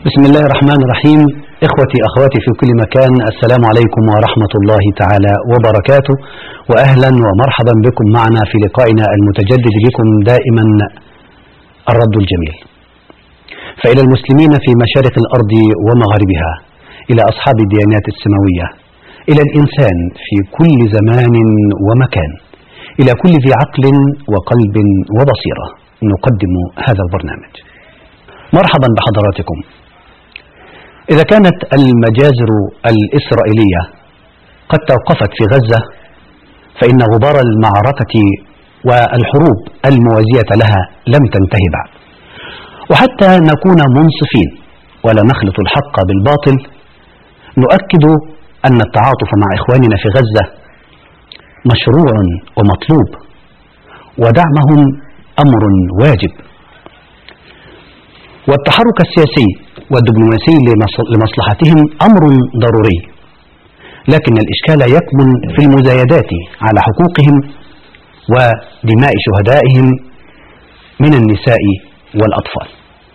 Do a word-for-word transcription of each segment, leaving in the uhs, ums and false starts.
بسم الله الرحمن الرحيم. إخوتي أخواتي في كل مكان، السلام عليكم ورحمة الله تعالى وبركاته، وأهلا ومرحبا بكم معنا في لقائنا المتجدد بكم دائما الرد الجميل. فإلى المسلمين في مشارق الأرض ومغاربها، إلى أصحاب الديانات السماوية، إلى الإنسان في كل زمان ومكان، إلى كل ذي عقل وقلب وبصيرة، نقدم هذا البرنامج. مرحبا بحضراتكم. إذا كانت المجازر الإسرائيلية قد توقفت في غزة، فإن غبار المعركة والحروب الموازية لها لم تنتهي بعد. وحتى نكون منصفين ولا نخلط الحق بالباطل، نؤكد أن التعاطف مع إخواننا في غزة مشروع ومطلوب، ودعمهم أمر واجب. والتحرك السياسي والدبلوماسي لمصلحتهم أمر ضروري، لكن الإشكال يكمن في المزايدات على حقوقهم ودماء شهدائهم من النساء والأطفال.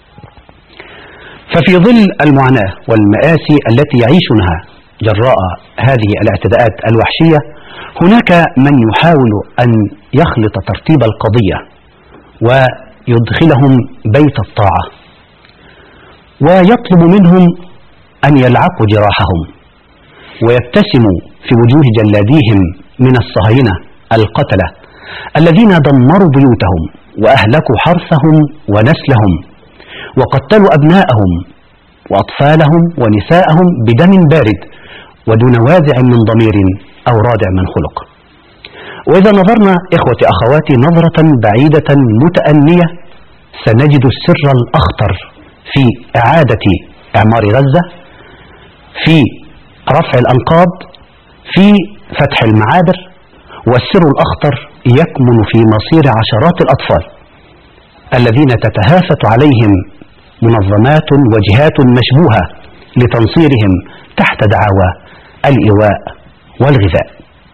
ففي ظل المعاناة والمآسي التي يعيشونها جراء هذه الاعتداءات الوحشية، هناك من يحاول أن يخلط ترتيب القضية ويدخلهم بيت الطاعة، ويطلب منهم أن يلعقوا جراحهم ويبتسموا في وجوه جلاديهم من الصهاينة القتلة الذين دمروا بيوتهم وأهلكوا حرثهم ونسلهم وقتلوا أبناءهم وأطفالهم ونساءهم بدم بارد ودون وازع من ضمير أو رادع من خلق. وإذا نظرنا إخوتي أخواتي نظرة بعيدة متأنية، سنجد السر الأخطر في إعادة إعمار غزة، في رفع الأنقاض، في فتح المعابر. والسر الأخطر يكمن في مصير عشرات الأطفال الذين تتهافت عليهم منظمات وجهات مشبوهة لتنصيرهم تحت دعاوى الإيواء والغذاء.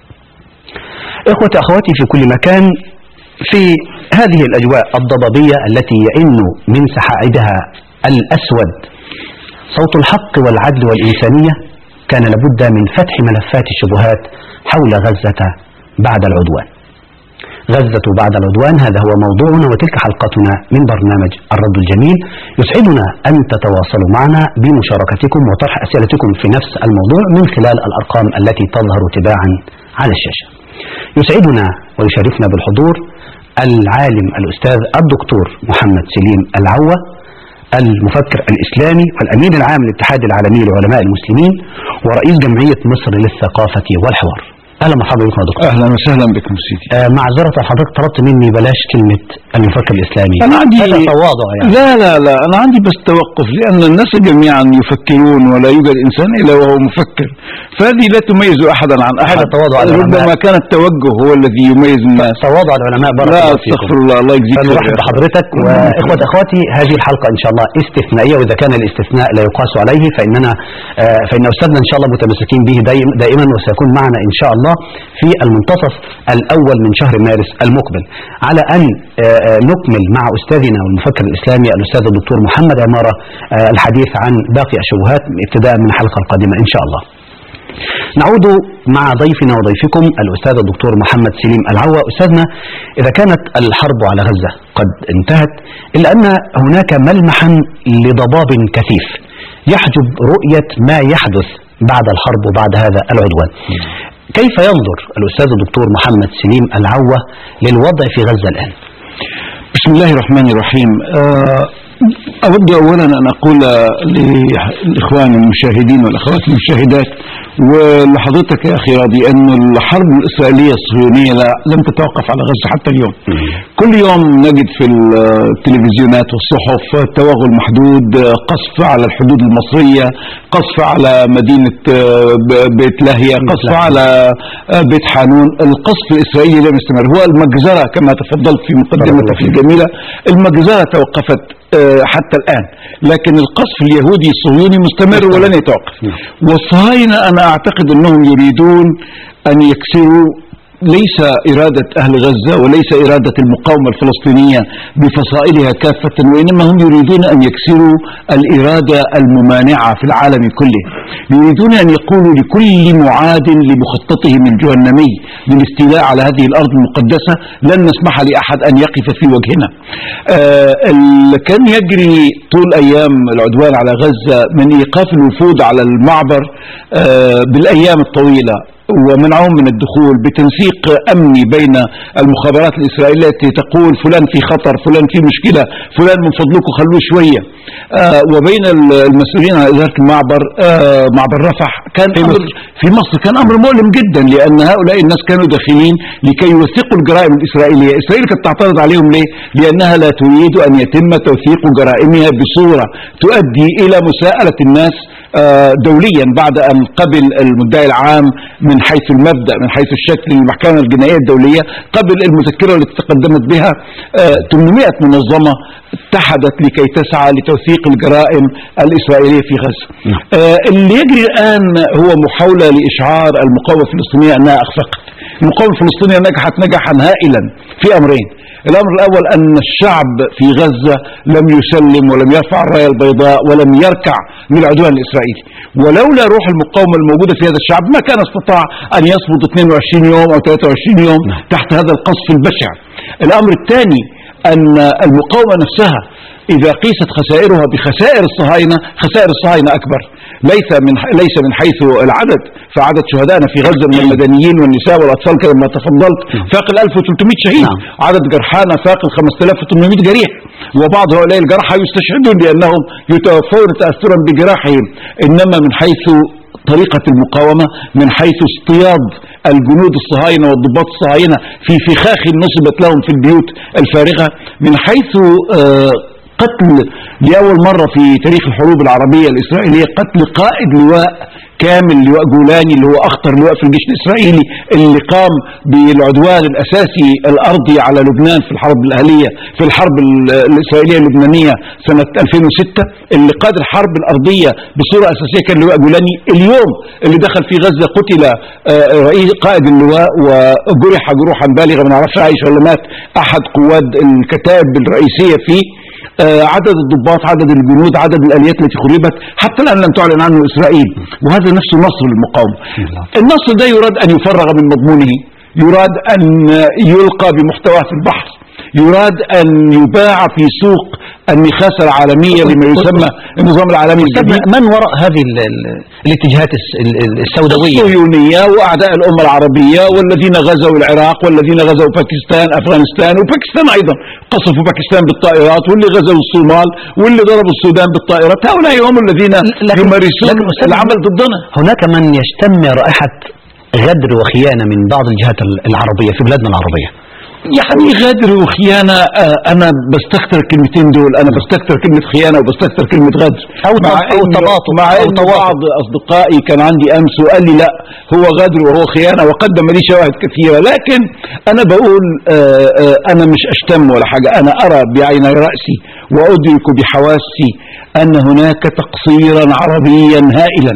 إخوتي أخواتي في كل مكان، في هذه الأجواء الضبابية التي يئن من سحائدها الأسود صوت الحق والعدل والإنسانية، كان لابد من فتح ملفات الشبهات حول غزة بعد العدوان. غزة بعد العدوان، هذا هو موضوعنا وتلك حلقتنا من برنامج الرد الجميل. يسعدنا أن تتواصلوا معنا بمشاركتكم وطرح أسئلتكم في نفس الموضوع من خلال الأرقام التي تظهر تباعا على الشاشة. يسعدنا ويشرفنا بالحضور العالم الأستاذ الدكتور محمد سليم العوة، المفكر الإسلامي والأمين العام للاتحاد العالمي لعلماء المسلمين ورئيس جمعية مصر للثقافة والحوار. أهلا مرحبا بكم يا دكتور. أهلا وسهلا بكم سيدي. آه معذرة حضرتك طلبت مني بلاش كلمة المفكر الإسلامي، أنا عندي هذا تواضع يعني. لا لا لا أنا عندي بس توقف، لأن الناس جميعا يفكرون ولا يوجد إنسان إلا وهو مفكر، فهذه لا تميز أحدا عن أحد. هذا تواضع العلماء، ربما كان التوجه هو الذي يميز الناس. تواضع العلماء، بارك لا الله فيكم. استغفر الله، الله يجزيك خير. فنرحب بحضرتك. وإخوة أخواتي، هذه الحلقة إن شاء الله استثنائية، وإذا كان الاستثناء لا يقاس عليه فإننا آه فإن أستاذنا إن شاء الله متمسكين به دائما, دائما وسيكون معنا إن شاء الله في المنتصف الأول من شهر مارس المقبل، على أن نكمل مع أستاذنا والمفكر الإسلامي الأستاذ الدكتور محمد عمارة الحديث عن باقي الشبهات ابتداء من الحلقة القادمة إن شاء الله. نعود مع ضيفنا وضيفكم الأستاذ الدكتور محمد سليم العوة. أستاذنا، إذا كانت الحرب على غزة قد انتهت، إلا أن هناك ملمحا لضباب كثيف يحجب رؤية ما يحدث بعد الحرب وبعد هذا العدوان. كيف ينظر الأستاذ الدكتور محمد سليم العوة للوضع في غزة الآن؟ بسم الله الرحمن الرحيم. أود أولا أن أقول للإخوان المشاهدين والأخوات المشاهدات ولحضرتك يا أخي راضي أن الحرب الإسرائيلية الصهيونية لم تتوقف على غزة حتى اليوم. كل يوم نجد في التلفزيونات والصحف توغل محدود، قصف على الحدود المصرية، قصف على مدينة بيت لاهيا، قصف على بيت حانون. القصف الإسرائيلي لم يستمر، هو المجزرة كما تفضلت في مقدمتك الجميلة. المجزرة توقفت حتى الآن، لكن القصف اليهودي الصهيوني مستمر ولن يتوقف. والصهاينة أنا أعتقد أنهم يريدون أن يكسروا ليس إرادة أهل غزة وليس إرادة المقاومة الفلسطينية بفصائلها كافة، وإنما هم يريدون أن يكسروا الإرادة الممانعة في العالم كله. يريدون أن يقولوا لكل معاد لمخططهم الجهنمي للاستيلاء على هذه الأرض المقدسة لن نسمح لأحد أن يقف في وجهنا. آه اللي كان يجري طول أيام العدوان على غزة من إيقاف الوفود على المعبر آه بالأيام الطويلة ومنعهم من الدخول بتنسيق أمني بين المخابرات الإسرائيلية التي تقول فلان في خطر، فلان في مشكلة، فلان من فضلكم خلوه شوية، آه وبين المسؤولين عن إدارة المعبر آه معبر رفح كان في أمر في مصر كان أمر مؤلم جدا، لأن هؤلاء الناس كانوا داخلين لكي يوثقوا الجرائم الإسرائيلية. إسرائيل كانت تعترض عليهم ليه؟ لأنها لا تريد أن يتم توثيق جرائمها بصورة تؤدي إلى مساءلة الناس آه دوليا بعد أن قبل المدعي العام من حيث المبدأ من حيث الشكل المحكمة الجنائية الدولية قبل المذكرة التي تقدمت بها ثمانمائة منظمة اتحدت لكي تسعى لتوثيق الجرائم الإسرائيلية في غزة. آه اللي يجري الآن هو محاولة لإشعار المقاومة الفلسطينية أنها أخفقت. المقاومة الفلسطينية نجحت نجحا هائلا في أمرين. الأمر الأول أن الشعب في غزة لم يسلم ولم يرفع الراية البيضاء ولم يركع للعدوان الإسرائيلي، ولولا روح المقاومة الموجودة في هذا الشعب ما كان استطاع أن يصمد اثنين وعشرين يوم أو ثلاثة وعشرين يوم تحت هذا القصف البشع. الأمر الثاني أن المقاومة نفسها إذا قيست خسائرها بخسائر الصهاينة، خسائر الصهاينة أكبر، ليس من ليس من حيث العدد، فعدد شهدائنا في غزة من المدنيين والنساء والأطفال كما تفضلت فاق ألف وثلاثمائة شهيد، عدد جرحانا فاق خمسة آلاف وثمانمائة جريح، وبعض هؤلاء الجرحى يستشهدون لأنهم يتوفون تأثرا بجراحهم. إنما من حيث طريقة المقاومة، من حيث اصطياد الجنود الصهاينة والضباط الصهاينة في فخاخ نصبت لهم في البيوت الفارغة، من حيث آه قتل لأول مرة في تاريخ الحروب العربية الإسرائيلية قتل قائد لواء كامل، لواء جولاني اللي هو أخطر لواء في الجيش الإسرائيلي اللي قام بالعدوان الأساسي الأرضي على لبنان في الحرب الأهلية في الحرب الإسرائيلية اللبنانية سنة ألفين وستة، اللي قاد الحرب الأرضية بصورة أساسية كان لواء جولاني. اليوم اللي دخل في غزة قتل رئيس قائد اللواء وجرح جروحا بالغة، ما نعرفش عايش ولا مات أحد قوات الكتائب الرئيسية فيه. آه عدد الضباط، عدد الجنود، عدد الآليات التي خربت حتى الآن لم تعلن عنه إسرائيل، وهذا نفسه نصر للمقاومة. النصر ده يراد أن يفرغ من مضمونه، يراد أن يلقى بمحتواه في البحر، يراد أن يباع في سوق النخاسة العالمية لما يسمى النظام العالمي الجديد. من وراء هذه ال ال الاتجاهات السوداوية؟ الصهيونية وأعداء الأمة العربية والذين غزوا العراق والذين غزوا باكستان، أفغانستان وباكستان أيضا، قصفوا باكستان بالطائرات، واللي غزوا الصومال واللي ضربوا السودان بالطائرات. هؤلاء هم الذين يمارسون العمل ضدنا. هناك من يشتم رائحة غدر وخيانة من بعض الجهات العربية في بلادنا العربية. يعني غدر وخيانة، أنا بستكتر الكلمتين دول، أنا بستكتر كلمة خيانة وبستكتر كلمة غدر، أو تباطؤ. مع أن بعض أصدقائي كان عندي أمس وقال لي لا هو غدر وهو خيانة وقدم لي شواهد كثيرة، لكن أنا بقول أنا مش أشتم ولا حاجة، أنا أرى بعيني رأسي وأدرك بحواسي أن هناك تقصيرا عربيا هائلا،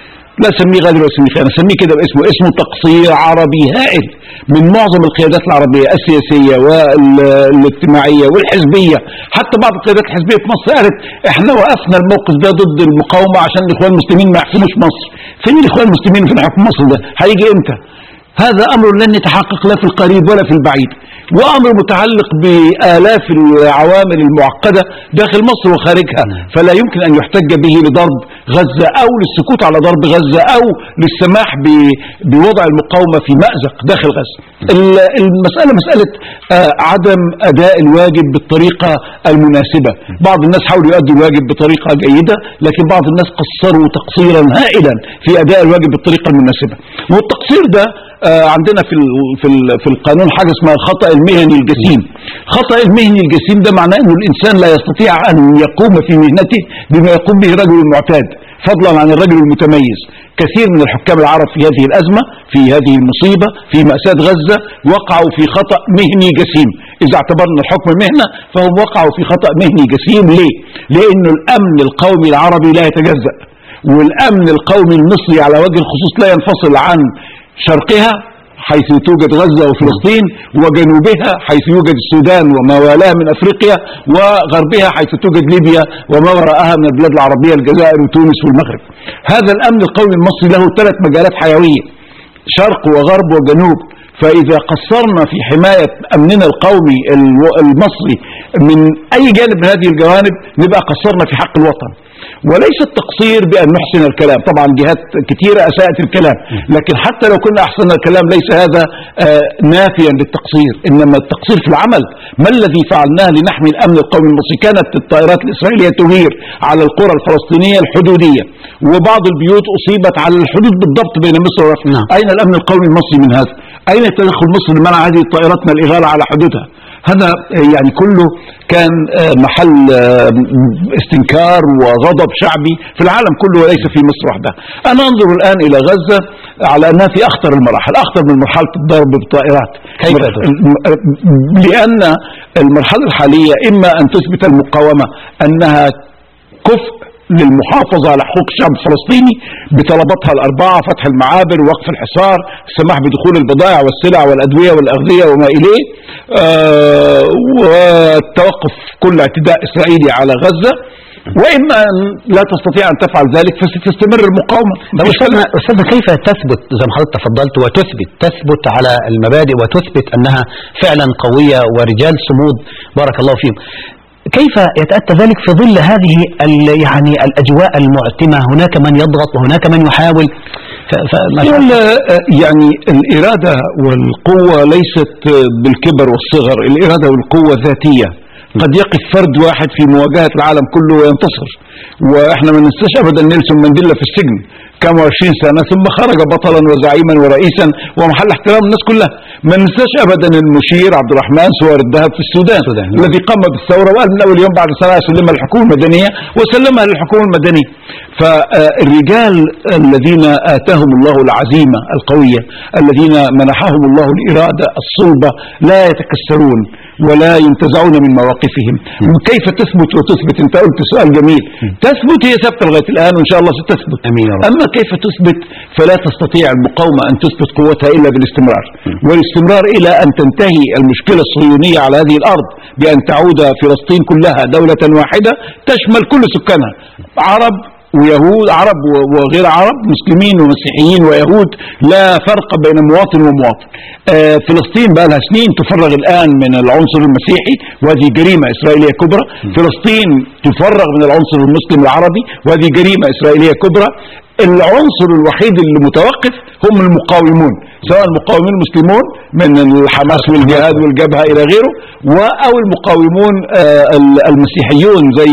لا سميه غدر ولا سميه خيانة، سميه كده باسمه، اسمه تقصير عربي هائل من معظم القيادات العربية السياسية والاجتماعية والحزبية. حتى بعض القيادات الحزبية في مصر قالت احنا وقفنا الموقف ده ضد المقاومة عشان الاخوان المسلمين ما يحكموش مصر. فين الاخوان المسلمين في حكم مصر ده؟ هيجي امتى؟ هذا امر لن يتحقق لا في القريب ولا في البعيد، وامر متعلق بالاف العوامل المعقده داخل مصر وخارجها، فلا يمكن ان يحتج به لضرب غزه او للسكوت على ضرب غزه او للسماح بوضع المقاومه في مأزق داخل غزه. المساله مساله عدم اداء الواجب بالطريقه المناسبه. بعض الناس حاولوا يؤدوا الواجب بطريقه جيده، لكن بعض الناس قصروا تقصيرا هائلا في اداء الواجب بالطريقه المناسبه. والتقصير ده عندنا في في في القانون حاجه اسمها الخطأ المهني الجسيم. الخطأ المهني الجسيم ده معناه انه الانسان لا يستطيع ان يقوم في مهنته بما يقوم به الرجل المعتاد، فضلا عن الرجل المتميز. كثير من الحكام العرب في هذه الازمه، في هذه المصيبه، في مأساة غزه، وقعوا في خطأ مهني جسيم. اذا اعتبرنا الحكم مهنه فهم وقعوا في خطأ مهني جسيم. ليه؟ لانه الامن القومي العربي لا يتجزأ، والامن القومي المصري على وجه الخصوص لا ينفصل عن شرقها حيث توجد غزة وفلسطين، وجنوبها حيث يوجد السودان وما والاه من أفريقيا، وغربها حيث توجد ليبيا وما وراءها من البلاد العربية الجزائر وتونس والمغرب. هذا الأمن القومي المصري له ثلاث مجالات حيوية: شرق وغرب وجنوب. فإذا قصرنا في حماية أمننا القومي المصري من أي جانب من هذه الجوانب نبقى قصرنا في حق الوطن. وليس التقصير بأن نحسن الكلام، طبعا جهات كثيرة أساءت الكلام، لكن حتى لو كنا أحسن الكلام ليس هذا آه نافيا للتقصير، إنما التقصير في العمل. ما الذي فعلناه لنحمي الأمن القومي المصري؟ كانت الطائرات الإسرائيلية تغير على القرى الفلسطينية الحدودية، وبعض البيوت أصيبت على الحدود بالضبط بين مصر وفلسطين. أين الأمن القومي المصري من هذا؟ أين تدخل مصر لمنع هذه الطائرات من الإغارة على حدودها؟ هذا يعني كله كان محل استنكار وغضب شعبي في العالم كله وليس في مصر وحدها. أنا أنظر الآن إلى غزة على أنها في أخطر المراحل، أخطر من مرحلة الضرب بالطائرات. كيف؟ لأن المرحلة الحالية إما أن تثبت المقاومة أنها كفء للمحافظة على حقوق الشعب الفلسطيني بطلباتها الأربعة: فتح المعابر، وقف الحصار، السماح بدخول البضائع والسلع والأدوية والأغذية وما إليه، آه وتوقف كل اعتداء إسرائيلي على غزة. وإما أن لا تستطيع أن تفعل ذلك فستستمر المقاومة. أستاذنا كيف تثبت زي ما حضرتك تفضلت وتثبت تثبت على المبادئ وتثبت أنها فعلا قوية ورجال صمود بارك الله فيهم؟ كيف يتأتى ذلك في ظل هذه يعني الأجواء المعتمة؟ هناك من يضغط وهناك من يحاول. يعني الإرادة والقوة ليست بالكبر والصغر، الإرادة والقوة ذاتية. قد يقف فرد واحد في مواجهة العالم كله وينتصر. وإحنا ما ننساش أبدا نيلسون مانديلا في السجن كم وعشرين سنة ثم خرج بطلا وزعيما ورئيسا ومحل احترام الناس كلها. ما ننساش أبدا المشير عبد الرحمن سوار الذهب في السودان, السودان. الذي قام بالثورة وقال من أول يوم بعد سنة يسلمها للحكومة المدنية وسلمها للحكومة المدنية. فالرجال الذين آتاهم الله العزيمة القوية، الذين منحهم الله الإرادة الصلبة، لا يتكسرون ولا ينتزعون من مواقفهم. كيف تثبت وتثبت؟ انت قلت سؤال جميل. تثبت هي ثابتة لغاية الآن وإن شاء الله ستثبت. أمين. أما كيف تثبت فلا تستطيع المقاومة أن تثبت قوتها إلا بالاستمرار، والاستمرار إلى أن تنتهي المشكلة الصهيونية على هذه الأرض بأن تعود فلسطين كلها دولة واحدة تشمل كل سكانها، عرب ويهود، عرب وغير عرب، مسلمين ومسيحيين ويهود، لا فرق بين مواطن ومواطن. آه فلسطين بقى لها سنين تفرغ الآن من العنصر المسيحي وهذه جريمة إسرائيلية كبرى. فلسطين تفرغ من العنصر المسلم العربي وهذه جريمة إسرائيلية كبرى. العنصر الوحيد اللي متوقف هم المقاومون، سواء المقاومين المسلمون من الحماس والجهاد والجبهة إلى غيره، أو المقاومون المسيحيون زي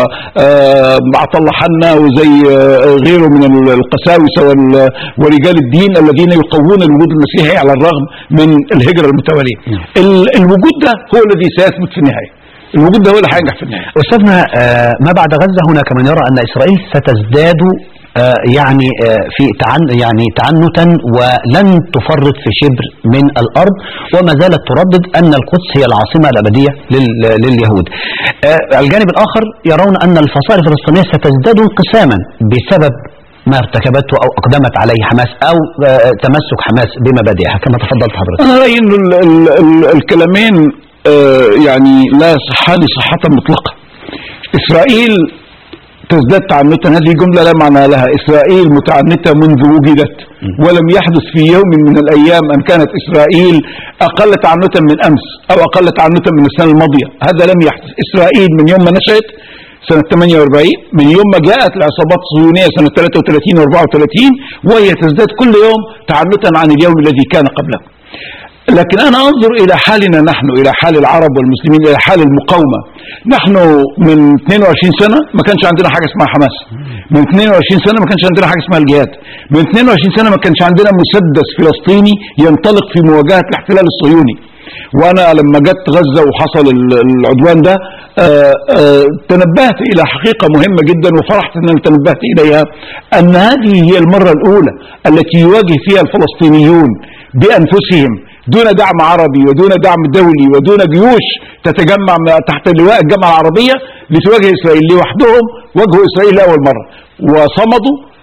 عطا الله حنا وزي غيره من القساوسة ورجال الدين الذين يقوون الوجود المسيحي على الرغم من الهجرة المتوالية. الوجود ده هو الذي سيثبت في النهاية، الوجود ده هو اللي هينجح في النهاية. أستاذنا ما بعد غزة هناك من يرى أن إسرائيل ستزداد آه يعني آه في تعن يعني تعنتا ولن تفرط في شبر من الأرض، وما زالت تردد أن القدس هي العاصمة الأبدية لليهود. آه الجانب الآخر يرون أن الفصائل الفلسطينية ستزداد انقساما بسبب ما ارتكبته أو أقدمت عليه حماس أو آه تمسك حماس بمبادئها كما تفضلت حضرتك. أنا رأيي أن ال ال ال الكلامين آه يعني لا يصحان صحة مطلقة. إسرائيل تزداد تعنتا، هذه جملة لا معنى لها. إسرائيل متعنتة منذ وجدت، ولم يحدث في يوم من الأيام أن كانت إسرائيل أقل تعنتا من أمس أو أقل تعنتا من السنة الماضية. هذا لم يحدث. إسرائيل من يوم ما نشأت سنة ثمانية وأربعين، من يوم ما جاءت العصابات الصهيونية سنة ثلاثة وثلاثين وأربعة وثلاثين، وهي تزداد كل يوم تعنتا عن اليوم الذي كان قبله. لكن أنا أنظر إلى حالنا نحن، إلى حال العرب والمسلمين، إلى حال المقاومة. نحن من اثنين وعشرين سنة ما كانش عندنا حاجة اسمها حماس، من اثنين وعشرين سنة ما كانش عندنا حاجة اسمها الجهاد، من اثنين وعشرين سنة ما كانش عندنا مسدس فلسطيني ينطلق في مواجهة الاحتلال الصهيوني. وأنا لما جت غزة وحصل العدوان ده آآ آآ تنبهت إلى حقيقة مهمة جدا وفرحت أن أنا تنبهت إليها، أن هذه هي المرة الأولى التي يواجه فيها الفلسطينيون بأنفسهم دون دعم عربي ودون دعم دولي ودون جيوش تتجمع تحت لواء الجامعة العربية لتواجه إسرائيل. لوحدهم واجهوا إسرائيل لأول مرة وصمدوا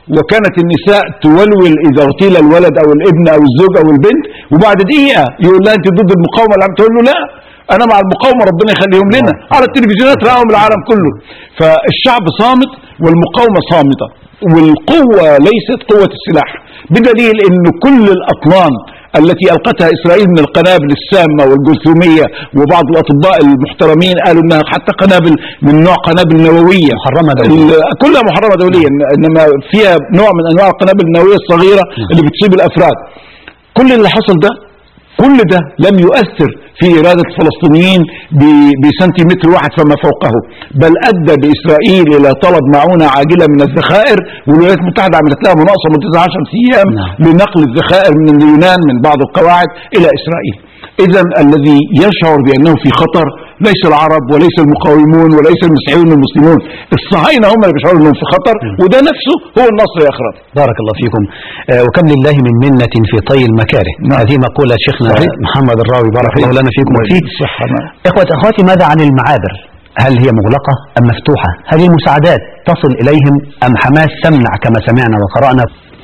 وكانت النساء تولول إذا اغتيل الولد أو الابن أو الزوج أو البنت، وبعد دقيقة يقول لها أنت ضد المقاومة، تقول له لا أنا مع المقاومة ربنا يخليهم لنا. على التلفزيونات رأهم العالم كله. فالشعب صامت والمقاومة صامتة، والقوة ليست قوة السلاح، بدليل أن كل الأطنان التي ألقتها إسرائيل من القنابل السامة والجرثومية، وبعض الأطباء المحترمين قالوا أنها حتى قنابل من نوع قنابل نووية محرمة دوليا، كلها محرمة دوليا، إنما فيها نوع من أنواع القنابل النووية الصغيرة اللي بتصيب الأفراد. كل اللي حصل ده كل ده لم يؤثر في إرادة الفلسطينيين بسنتيمتر واحد فما فوقه، بل أدى بإسرائيل إلى طلب معونة عاجلة من الذخائر، والولايات المتحدة عملت لها مناقصة مدة عشرة أيام لنقل الذخائر من اليونان من بعض القواعد إلى إسرائيل. إذا الذي يشعر بأنه في خطر ليس العرب وليس المقاومون وليس المسيحيون والمسلمون، الصهاينة هم اللي بيشعروا أنهم في خطر، وده نفسه هو النصر يا أخراد. بارك الله فيكم. آه وكم لله من منة في طي المكاره. نعم. هذه مقولة شيخنا صحيح. محمد الراوي بارك الله لنا فيكم وفيه. إخوة أخواتي، ماذا عن المعابر؟ هل هي مغلقة أم مفتوحة؟ هل المساعدات تصل إليهم أم حماس تمنع كما سمعنا وقرأنا؟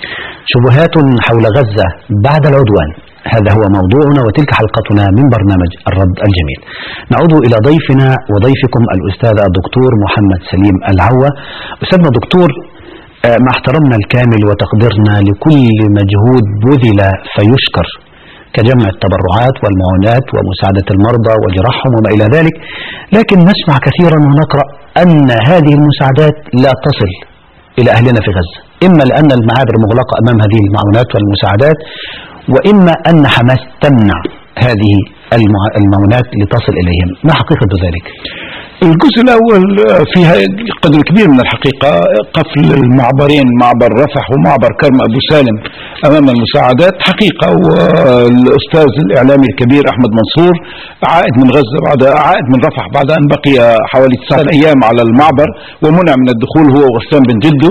شبهات حول غزة بعد العدوان، هذا هو موضوعنا وتلك حلقتنا من برنامج الرد الجميل. نعود إلى ضيفنا وضيفكم الأستاذ الدكتور محمد سليم العوة. أستاذنا دكتور، مع احترامنا الكامل وتقديرنا لكل مجهود بذل فيشكر كجمع التبرعات والمعونات ومساعدة المرضى وجراحهم وما إلى ذلك، لكن نسمع كثيرا ونقرأ أن هذه المساعدات لا تصل إلى أهلنا في غزة، إما لأن المعابر مغلقة أمام هذه المعونات والمساعدات، وإما أن حماس تمنع هذه المعونات لتصل إليهم. ما حقيقة ذلك؟ الجزء الأول فيها قدر كبير من الحقيقة، قفل المعبرين، معبر رفح ومعبر كرم أبو سالم أمام المساعدات حقيقة. والأستاذ الإعلامي الكبير أحمد منصور عائد من غزة بعد عائد من رفح بعد أن بقي حوالي تسعة أيام على المعبر ومنع من الدخول هو وغسان بن جده،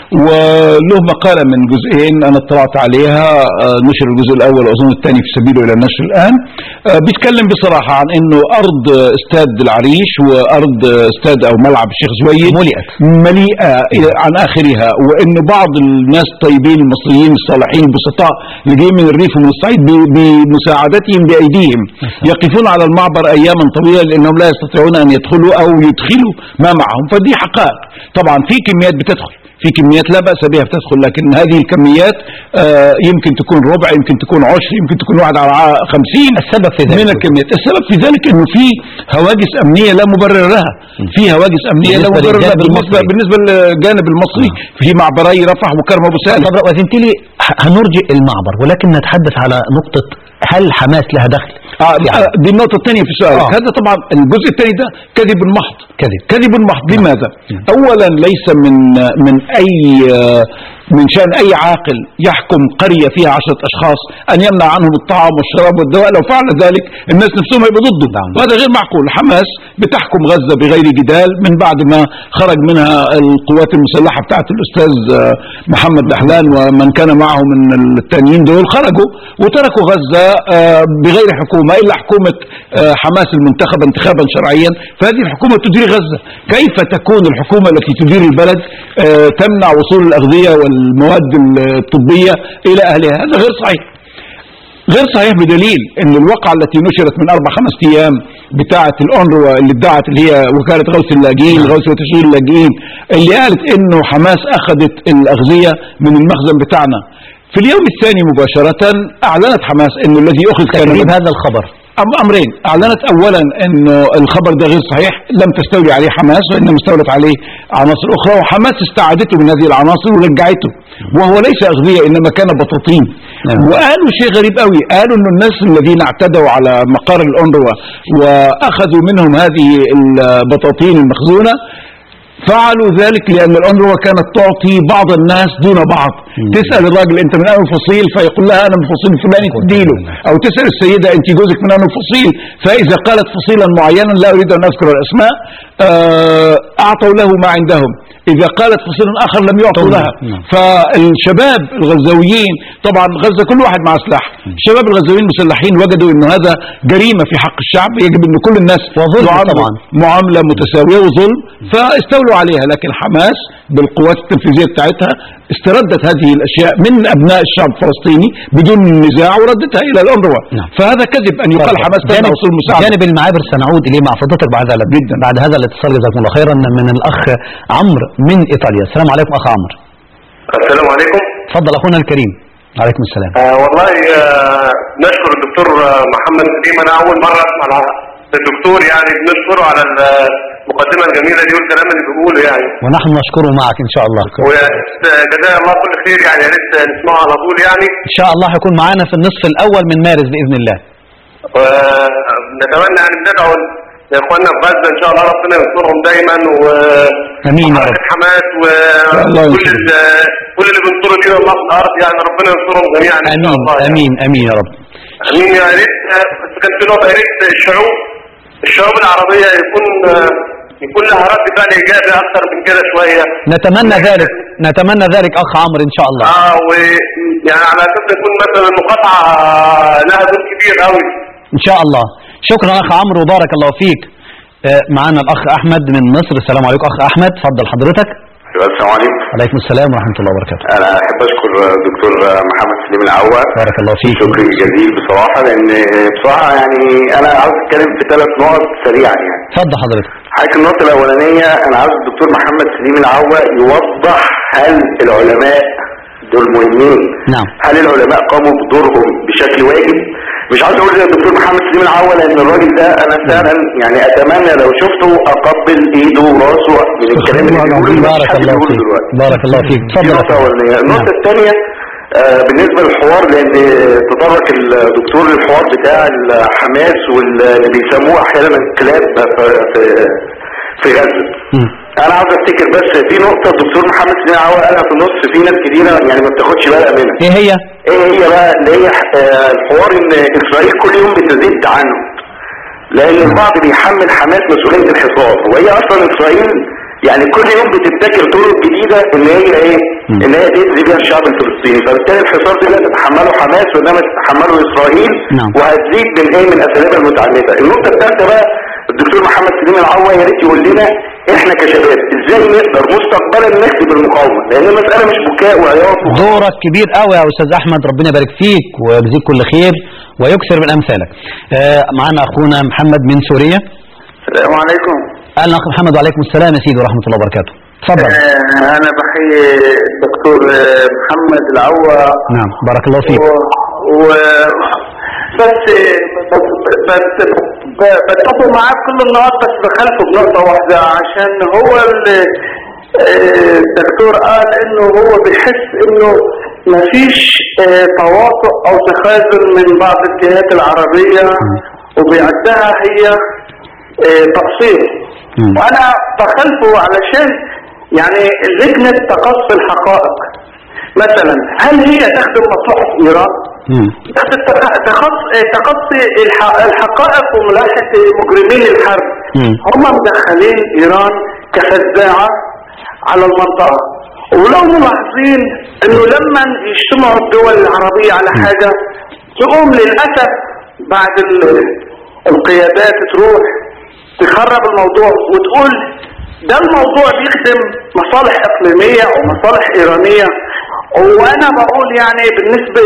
وله مقالة من جزئين أنا اطلعت عليها، نشر الجزء الأول وأظن الثاني في سبيله إلى النشر الآن. بيتكلم بصراحة عن أنه أرض استاد العريش وأرض استاد أو ملعب الشيخ زويد مليئة مليئة عن آخرها، وأن بعض الناس الطيبين المصريين الصالحين البسطاء اللي جايين من الريف ومن الصعيد بمساعدتهم بأيديهم يقفون على المعبر أياما طويلة لأنهم لا يستطيعون أن يدخلوا أو يدخلوا ما معهم. فدي حقائق. طبعا في كميات بتدخل، في كميات لا بأس بها بتدخل، لكن هذه الكميات آه يمكن تكون ربع، يمكن تكون عشر، يمكن تكون واحد على خمسين. السبب في ذلك من الكميات، السبب في ذلك انه في هواجس امنيه لا مبرر لها، في هواجس امنيه لا مبرر لها بالنسبه بالنسبه للجانب المصري في معبري رفح وكرم ابو سالم. طب وزنت لي هنرجئ المعبر، ولكن نتحدث على نقطه هل حماس لها دخل؟ آه يعني دي النقطة الثانية في سؤالك. آه. هذا طبعا الجزء الثاني ده كذب محض. كذب كذب محض. لماذا؟ أولا ليس من من أي من شأن أي عاقل يحكم قرية فيها عشرة أشخاص أن يمنع عنهم الطعام والشراب والدواء، لو فعل ذلك الناس نفسهم هيبقوا ضده، وهذا غير معقول. حماس بتحكم غزة بغير جدال من بعد ما خرج منها القوات المسلحة بتاعت الأستاذ محمد دحلان ومن كان معه من التانيين دول، خرجوا وتركوا غزة بغير حكومة إلا حكومة حماس المنتخبة انتخابا شرعيا، فهذه الحكومة تدير غزة. كيف تكون الحكومة التي تدير البلد تمنع وصول الأغذية والمواد الطبية إلى أهلها؟ هذا غير صحيح، غير صحيح، بدليل أن الواقعة التي نشرت من أربع خمس أيام بتاعة الأونروا اللي ادعت اللي هي وكالة غوث اللاجئين غوث وتشغيل اللاجئين، اللي قالت أنه حماس أخذت الأغذية من المخزن بتاعنا. في اليوم الثاني مباشرة أعلنت حماس أنه الذي أخذ كان هذا الخبر أمرين. أعلنت أولا أنه الخبر ده غير صحيح، لم تستولي عليه حماس وإنما استولت عليه عناصر أخرى، وحماس استعادته من هذه العناصر ورجعته، وهو ليس أغذية إنما كان بطاطين. وقالوا شيء غريب قوي، قالوا أن الناس الذين اعتدوا على مقر الأونروا وأخذوا منهم هذه البطاطين المخزونة فعلوا ذلك لأن الأونروا كانت تعطي بعض الناس دون بعض. مم. تسأل الراجل أنت من أي فصيل فيقول لها أنا من فصيل فلاني تديله، أو تسأل السيدة أنت جوزك من أي فصيل، فإذا قالت فصيلا معينا لا أريد أن أذكر الأسماء أعطوا له ما عندهم، إذا قالت فصيلا آخر لم يعطوا لها. مم. فالشباب الغزاويين طبعا غزة كل واحد مع سلاح، الشباب الغزاويين المسلحين وجدوا انه هذا جريمه في حق الشعب، يجب ان كل الناس طبعا معامله متساويه وظلم، فاستولوا عليها. لكن حماس بالقوات التنفيذيه بتاعتها استردت هذه الاشياء من ابناء الشعب الفلسطيني بدون نزاع وردتها الى الأونروا. نعم. فهذا كذب ان يقال حماس تم وصول مساعده. جانب المعابر سنعود اليه مع فضلتك بعد هذا بعد هذا الاتصال، جزاكم الله خيرا. من الاخ عمرو من ايطاليا. السلام عليكم اخ عمرو. السلام عليكم. تفضل اخونا الكريم. عليكم السلام. آه والله آه نشكر الدكتور محمد سليم. انا اول مره اسمع الدكتور، يعني بنشكره على المقدمه الجميله دي والكلام اللي بيقوله يعني. ونحن نشكره معك ان شاء الله. وجزاه الله كل خير، يعني يا ريت نسمعه على طول يعني. ان شاء الله هيكون معانا في النصف الاول من مارس باذن الله. ونتمنى يعني بندعو يا اخواننا في غزه ان شاء الله ربنا ينصرهم دايما، و امين يا رب. حماس وكل كل اللي بينصروا دين الله في الارض، يعني ربنا ينصرهم جميعا ان شاء الله. يعني. امين امين يا رب. امين. يا ريت بس كان في نقطه، يا ريت الشعوب الشعوب العربيه يكون يكون لها رد فعل ايجابي اكثر من كده شويه. نتمنى ذلك نتمنى ذلك اخ عمرو ان شاء الله. اه ويعني على اساس يكون مثلا المقاطعه لها دور كبير قوي ان شاء الله. شكرا اخ عمرو وبارك الله فيك. آه معنا الاخ احمد من مصر. السلام عليكم اخ احمد، تفضل حضرتك. السلام عليكم. عليكم السلام ورحمه الله وبركاته. انا احب اشكر الدكتور محمد سليم العوا، بارك الله فيك. شكر جزيل بصراحه، لان بصراحه يعني انا عاوز اتكلم في ثلاث نقط سريعا يعني. اتفضل حضرتك. حضرتك النقطه الاولانيه، انا عاوز الدكتور محمد سليم العوا يوضح هل العلماء دول مهمين؟ نعم. هل العلماء قاموا بدورهم بشكل واجب؟ مش عاوز اقول زي الدكتور محمد سليم العوا، لان الراجل ده انا فعلا يعني اتمنى لو شفته اقبل ايده وراسه من الكلام اللي بيقوله. بارك الله فيك. بارك الله فيك. اتفضل. النقطه الاولانيه. النقطه الثانيه آه بالنسبه للحوار، لان تطرق الدكتور للحوار بتاع حماس واللي بيسموه احيانا انقلاب في في غزه. انا عاوز افتكر بس في نقطه الدكتور محمد سليم العوا قالها في النص، في ناس كتيره يعني ما بتاخدش بالها منها. ايه هي؟ ايه هي بقى؟ اللي هي الحوار ان اسرائيل كل يوم بتزيد عنه، لان البعض بيحمل حماس مسؤوليه الحصار، وهي اصلا اسرائيل يعني كل يوم بتبتكر طرق جديده ان هي ايه؟ ان هي تاذي بيها الشعب الفلسطيني، فبالتالي الحصار ده لا تتحمله حماس وانما تتحمله اسرائيل. نعم. وهتزيد من ايه؟ من اساليبها المتعمده. النقطه الثالثه بقى الدكتور محمد سليم العوا يا ريت يقول لنا احنا كشباب ازاي نقدر مستقبلا نخدم المقاومه، لان المساله مش بكاء وعياط. دورك كبير قوي يا استاذ احمد، ربنا يبارك فيك ويجزيك كل خير ويكثر من امثالك. آه معنا اخونا محمد من سوريا. السلام عليكم. اهلا اخ محمد. وعليكم السلام يا سيدي ورحمه الله وبركاته. تفضل. آه انا بحيي الدكتور محمد العوا. نعم بارك الله فيك. و... و... بس بس بتفق معاه كل النقط، بس بخلفه بنقطه واحده، عشان هو الدكتور قال انه هو بيحس انه مفيش تواطؤ او تخاذل من بعض الجهات العربيه، وبيعدها هي تقصير. وانا بخلفه علشان يعني لجنه تقصي الحقائق مثلا، هل هي تخدم مصلحه ايران؟ تقصي الحقائق وملاحقه مجرمين الحرب. هم مدخلين ايران كفزاعه على المنطقه، ولو ملاحظين انه لما يجتمعوا الدول العربيه على حاجه تقوم للاسف بعد القيادات تروح تخرب الموضوع وتقول ده الموضوع بيخدم مصالح اقليميه او مصالح ايرانيه. وانا بقول يعني بالنسبه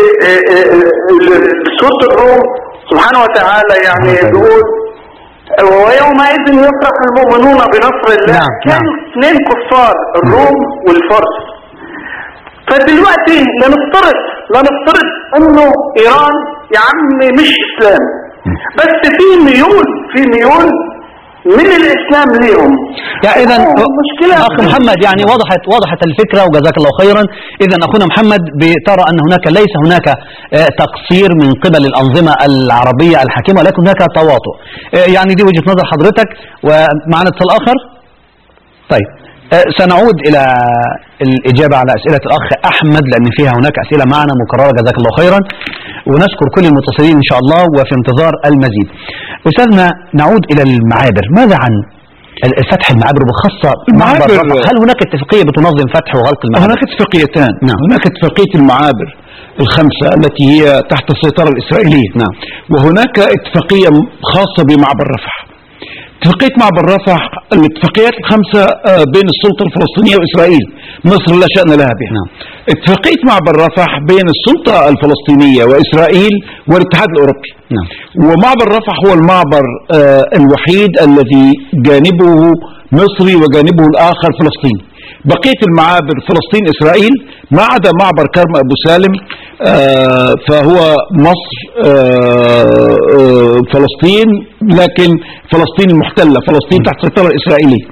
لسوره الروم سبحانه وتعالى يعني بيقول ويومئذ يفرح المؤمنون بنصر الله. نعم. كانوا اثنين كفار، الروم والفرس. فدلوقتي لنفترض لنفترض انه ايران يا عم مش اسلام، بس في ميول في ميول من الاسلام ليهم. يعني اذا اخ محمد يعني وضحت وضحت الفكره وجزاك الله خيرا. اذا اخونا محمد بترى ان هناك ليس هناك تقصير من قبل الانظمه العربيه الحاكمه، ولكن هناك تواطؤ. يعني دي وجهه نظر حضرتك. ومعنا اتصال اخر. طيب سنعود الى الاجابه على اسئله الاخ احمد، لان فيها هناك اسئله معنا مكرره جزاك الله خيرا، ونشكر كل المتصلين ان شاء الله وفي انتظار المزيد. استاذنا نعود الى المعابر. ماذا عن فتح المعابر وبخاصه المعابر؟ هل هناك اتفاقيه بتنظم فتح وغلق المعابر؟ هناك اتفاقيتان. نعم. هناك اتفاقيه المعابر الخمسة التي هي تحت السيطرة الإسرائيلية. نعم. وهناك اتفاقية خاصة بمعبر رفح. اتفاقية معبر رفح، الاتفاقيات الخمسة بين السلطة الفلسطينية وإسرائيل، مصر لا شأن لها بها. نعم. اتفاقية معبر رفح بين السلطة الفلسطينية وإسرائيل والاتحاد الأوروبي. نعم. ومعبر رفح هو المعبر آه الوحيد الذي جانبه مصري وجانبه الآخر فلسطيني. بقية المعابر فلسطين إسرائيل ما عدا معبر كرم أبو سالم آه فهو مصر آه آه فلسطين، لكن فلسطين المحتلة، فلسطين تحت السيطرة الإسرائيلية.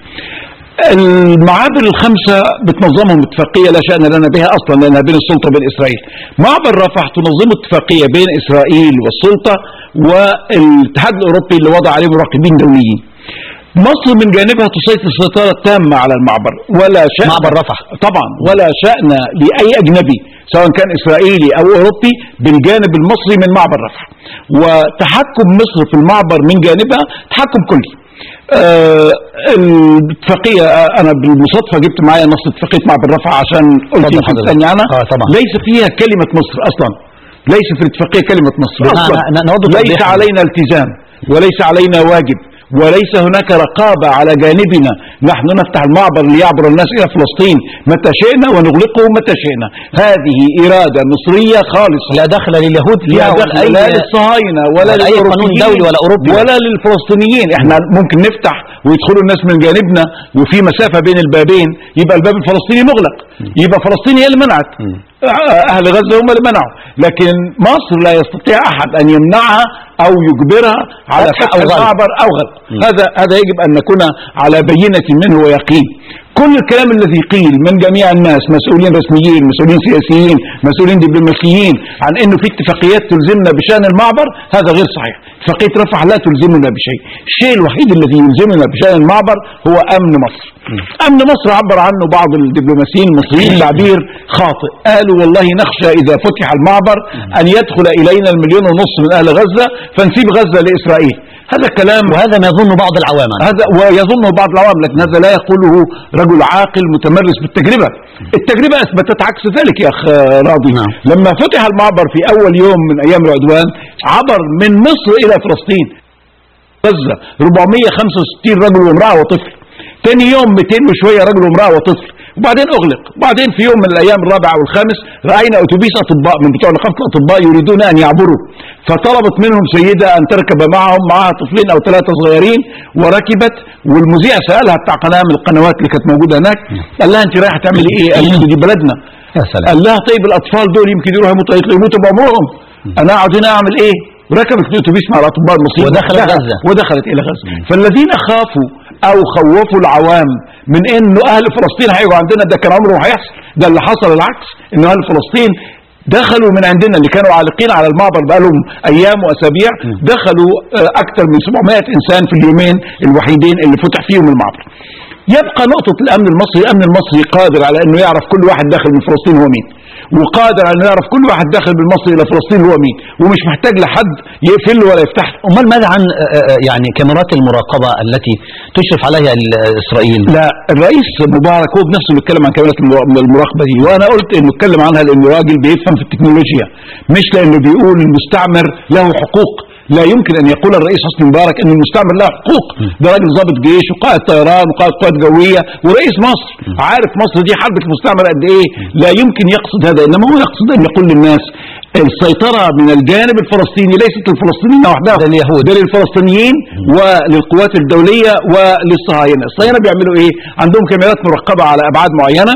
المعابر الخمسة بتنظمهم اتفاقية لا شأن لنا بها أصلا لأنها بين السلطة وبين إسرائيل. معبر رفح تنظم اتفاقية بين إسرائيل والسلطة والاتحاد الأوروبي اللي وضع عليه مراقبين دوليين. مصر من جانبها تسيطر السيطرة التامة على المعبر، ولا شأن معبر رفح طبعا ولا شأن لأي أجنبي سواء كان إسرائيلي أو أوروبي بالجانب المصري من معبر رفح. وتحكم مصر في المعبر من جانبها تحكم كلي. آه الاتفاقية آه أنا بالمصادفة جبت معايا نص اتفاقية معبر رفح عشان قلت يمكن تسألني عنها. آه طبعا. ليس فيها كلمة مصر أصلا، ليس في الاتفاقية كلمة مصر أصلا. ليس علينا التزام وليس علينا واجب وليس هناك رقابة على جانبنا. نحن نفتح المعبر ليعبر الناس إلى فلسطين متى شئنا ونغلقه متى شئنا. هذه إرادة مصرية خالصة، لا دخل لليهود لا دخل لا للصهاينة ولا لأي قانون دولي ولا أوروبي ولا للفلسطينيين. احنا ممكن نفتح ويدخلوا الناس من جانبنا وفي مسافة بين البابين يبقى الباب الفلسطيني مغلق، يبقى فلسطين هي اللي منعت، أهل غزة هم اللي منعوا. لكن مصر لا يستطيع أحد أن يمنعها أو يجبرها على فتح المعبر أو غلق. هذا هذا يجب أن نكون على بينة منه ويقين. كل الكلام الذي قيل من جميع الناس، مسؤولين رسميين، مسؤولين سياسيين، مسؤولين دبلوماسيين، عن انه في اتفاقيات تلزمنا بشأن المعبر، هذا غير صحيح. اتفاقية رفح لا تلزمنا بشيء. الشيء الوحيد الذي يلزمنا بشأن المعبر هو امن مصر. امن مصر عبر عنه بعض الدبلوماسيين المصريين تعبير خاطئ، قالوا والله نخشى اذا فتح المعبر ان يدخل الينا المليون ونصف من اهل غزة فنسيب غزة لاسرائيل. هذا كلام، وهذا ما يظن بعض العوام، هذا ويظنه بعض العوام، لكن هذا لا يقوله رجل عاقل متمرس بالتجربة. التجربة اثبتت عكس ذلك يا اخ راضي. نعم. لما فتح المعبر في اول يوم من ايام العدوان عبر من مصر الى فلسطين غزة أربعمائة وخمسة وستين رجل وامرأة وطفل. ثاني يوم مئتين وشوية رجل وامرأة وطفل، وبعدين اغلق. وبعدين في يوم من الايام الرابع او الخامس راينا اتوبيس اطباء من بتوع نقابة الاطباء يريدون ان يعبروا، فطلبت منهم سيدة ان تركب معهم، معها طفلين او ثلاثة صغيرين، وركبت. والمذيع سالها بتاع قناة من القنوات اللي كانت موجودة هناك، قال لها انت رايحة تعملي ايه؟ قالت له دي بلدنا. يا سلام. قال لها طيب الاطفال دول يمكن يروحوا يموتوا يموتوا بعمرهم، انا اقعد هنا اعمل ايه؟ وركبت الاتوبيس مع الاطباء المصريين ودخلت غزة ودخلت الى غزة. فالذين خافوا او خوفوا العوام من انه اهل فلسطين هيجوا عندنا، ده كان عمره ما هيحصل. ده اللي حصل العكس، ان اهل فلسطين دخلوا من عندنا اللي كانوا عالقين على المعبر بقالهم ايام واسابيع، دخلوا اكثر من سبعمائة انسان في اليومين الوحيدين اللي فتح فيهم المعبر. يبقى نقطة الامن المصري، الامن المصري قادر على انه يعرف كل واحد داخل من فلسطين هو مين، وقادر على انه يعرف كل واحد داخل بالمصري الى فلسطين هو مين، ومش محتاج لحد يقفل ولا يفتح. امال ماذا عن يعني كاميرات المراقبة التي تشرف عليها اسرائيل؟ لا، الرئيس مبارك هو بنفسه بيتكلم عن كاميرات المراقبة دي، وانا قلت انه اتكلم عنها لانه راجل بيفهم في التكنولوجيا، مش لانه بيقول المستعمر له حقوق. لا يمكن ان يقول الرئيس حسني مبارك ان المستعمر له حقوق. ده راجل ضابط جيش وقائد طيران وقائد قوات جويه ورئيس مصر، عارف مصر دي حربة المستعمر قد ايه. لا يمكن يقصد هذا، انما هو يقصد ان يقول للناس السيطرة من الجانب الفلسطيني ليست للفلسطينيين وحدهم، ده لليهود، ده للفلسطينيين وللقوات الدولية وللصهاينة. الصهاينة بيعملوا ايه؟ عندهم كاميرات مراقبة على ابعاد معينة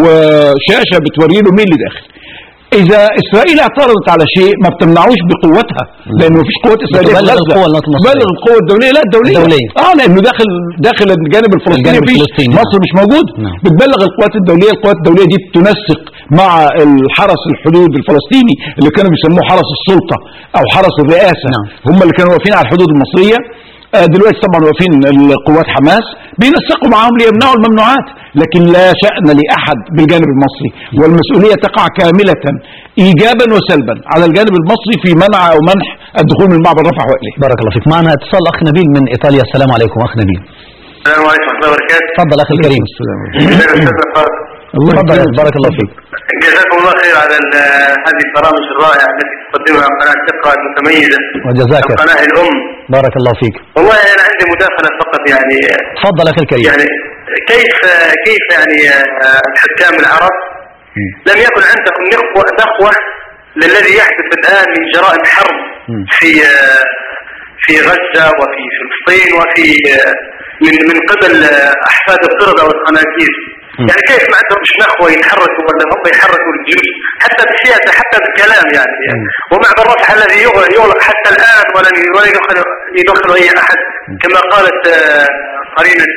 وشاشة بتوري له مين اللي داخل. إذا إسرائيل اعترضت على شيء ما بتمنعوش بقوتها، لأنه مفيش قوات إسرائيلية في غزة، بتبلغ القوة الدولية. لا الدولية, الدولية. آه لأنه داخل داخل الجانب الفلسطيني فيش مصر مش موجود. نعم. بتبلغ القوات الدولية. القوات الدولية دي تنسق مع الحرس الحدود الفلسطيني اللي كانوا بيسموه حرس السلطة أو حرس الرئاسة. نعم. هم اللي كانوا واقفين على الحدود المصرية. دلوقتي طبعا واقفين القوات حماس بينسقوا معهم ليمنعوا الممنوعات، لكن لا شأن لأحد بالجانب المصري، والمسؤولية تقع كاملة إيجابا وسلبا على الجانب المصري في منع أو منح الدخول من معبر رفح وإليه. بارك الله فيك. معنا اتصال أخ نبيل من إيطاليا. السلام عليكم أخ نبيل. السلام عليكم ورحمة الله وبركاته. تفضل أخي الكريم. الله تفضل، بارك الله فيك. جزاكم الله خير على هذه البرامج الرائعة التي تقدمها قناة ثقة المتميزة. وجزاك القناة الأم. بارك الله فيك. والله أنا عندي مداخلة فقط يعني. تفضل أخي الكريم. يعني كيف كيف يعني الحكام العرب لم يكن عندكم نخوة نخوة للذي يحدث الآن من جرائم حرب في في غزة وفي فلسطين وفي من من قبل أحفاد القردة والخنازير. يعني كيف ما عندهمش نخوة يتحركوا ولا هم يحركوا الجيوش حتى بالسياسة حتى بالكلام يعني, يعني ومع الرفع الذي يغلق حتى الآن ولن يدخل يدخل أي أحد كما قالت قرينة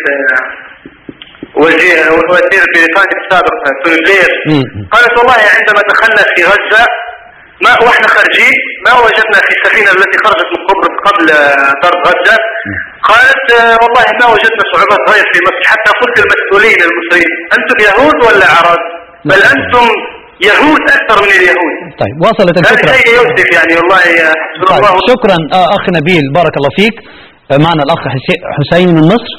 وزير وزير بريطانيا السابق توني بلير قالت والله عندما دخلنا في غزة ما واحنا خارجين ما وجدنا في السفينة التي خرجت من قبرص قبل ضرب غزة. قالت والله ما وجدنا صعوبات غير في مصر حتى قلت المسؤولين المصريين أنتم يهود ولا عرب؟ بل أنتم يهود أكثر من اليهود. طيب وصلت الفكرة. هذا شيء يوسف يعني والله يا طيب الله. شكرا آه أخ نبيل بارك الله فيك. معنا الأخ حسين من مصر.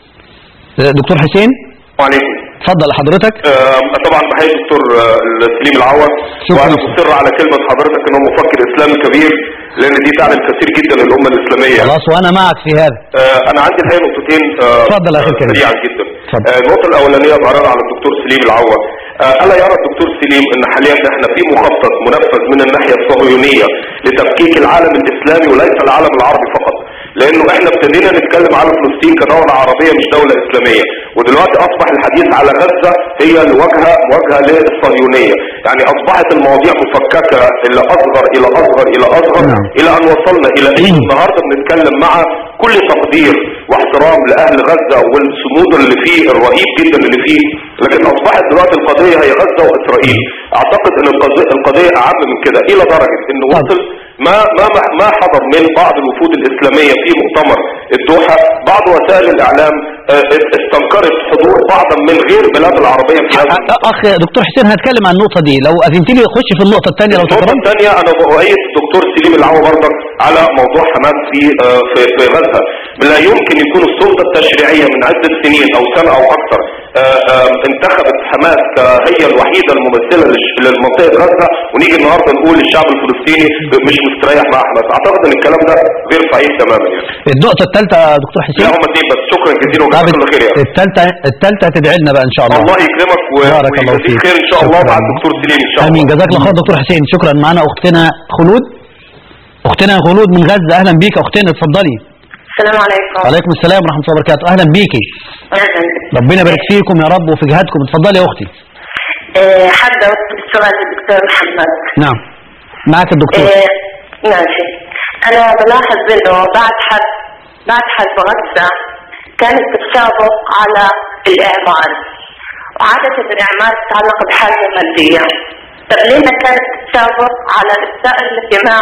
دكتور حسين. وعليكم. تفضل حضرتك. آه طبعا بحيي الدكتور سليم العوض وانا مصر على كلمه حضرتك انه مفكر اسلامي كبير لان دي تعلم كثير جدا للامه الاسلاميه. خلاص وانا معك في هذا. آه انا عندي الحقيقه نقطتين اتفضل يا اخي الكريم. سريعا جدا. آه النقطه الاولانيه بعرضها على الدكتور سليم العوض. آه الا يرى الدكتور سليم ان حاليا احنا في مخطط منفذ من الناحيه الصهيونيه لتفكيك العالم الاسلامي وليس العالم العربي فقط، لانه احنا ابتدينا نتكلم على فلسطين كدوله عربيه مش دوله اسلاميه، ودلوقتي اصبح الحديث على غزه هي الواجهه مواجهه للصهيونيه، يعني اصبحت المواضيع مفككه الى اصغر الى اصغر الى اصغر نعم. الى ان وصلنا الى ان النهارده بنتكلم مع كل تقدير واحترام لاهل غزه والصمود اللي فيه الرهيب جدا اللي فيه، لكن اصبحت دلوقتي القضيه هي غزه واسرائيل. اعتقد ان القضيه اعم من كده الى درجه انه وصل ما ما ما حضر من بعض الوفود الاسلاميه في مؤتمر الدوحه بعض وسائل الاعلام استنكرت حضور بعضا من غير البلاد العربيه في هذا. اخ دكتور حسين هتكلم عن النقطه دي لو اذنت لي خش في النقطه الثانيه لو تكرمت. النقطه الثانيه انا بؤيد الدكتور سليم العوض برضك على موضوع حماس في في, في غزه. لا يمكن يكون السلطه التشريعيه من عده سنين او سنه او اكثر انتخبت حماس كهي الوحيده الممثله لمنطقه غزه ونيجي النهارده نقول الشعب الفلسطيني مش مستريح مع حماس. اعتقد ان الكلام ده غير صحيح تماما يعني. النقطه الثالثه يا دكتور حسين. لا هم اثنين بس. شكرا جزيلا وجزاك الله خير يعني. الثالثه الثالثه تدعي لنا بقى ان شاء الله. الله يكرمك ويجزيك خير ان شاء الله مع الدكتور سليم ان شاء الله. امين جزاك الله خير دكتور حسين. شكرا. معنا اختنا خلود. اختنا خلود من غزه. اهلا بيك اختنا اتفضلي. السلام عليكم. وعليكم السلام ورحمه الله وبركاته. اهلا بيكي. اهلا. ربنا يبارك فيكم يا رب وفي جهادكم. اتفضلي يا اختي. أه حابه اوصل السؤال للدكتور محمد. نعم معك الدكتور. أه ماشي. انا بلاحظ انه بعد حرب بعد حرب غزه كانت تتسابق على الاعمار، وعاده الاعمار تتعلق بحاجه ماديه. طب ليه كانت تتسابق على إساءة الاهتمام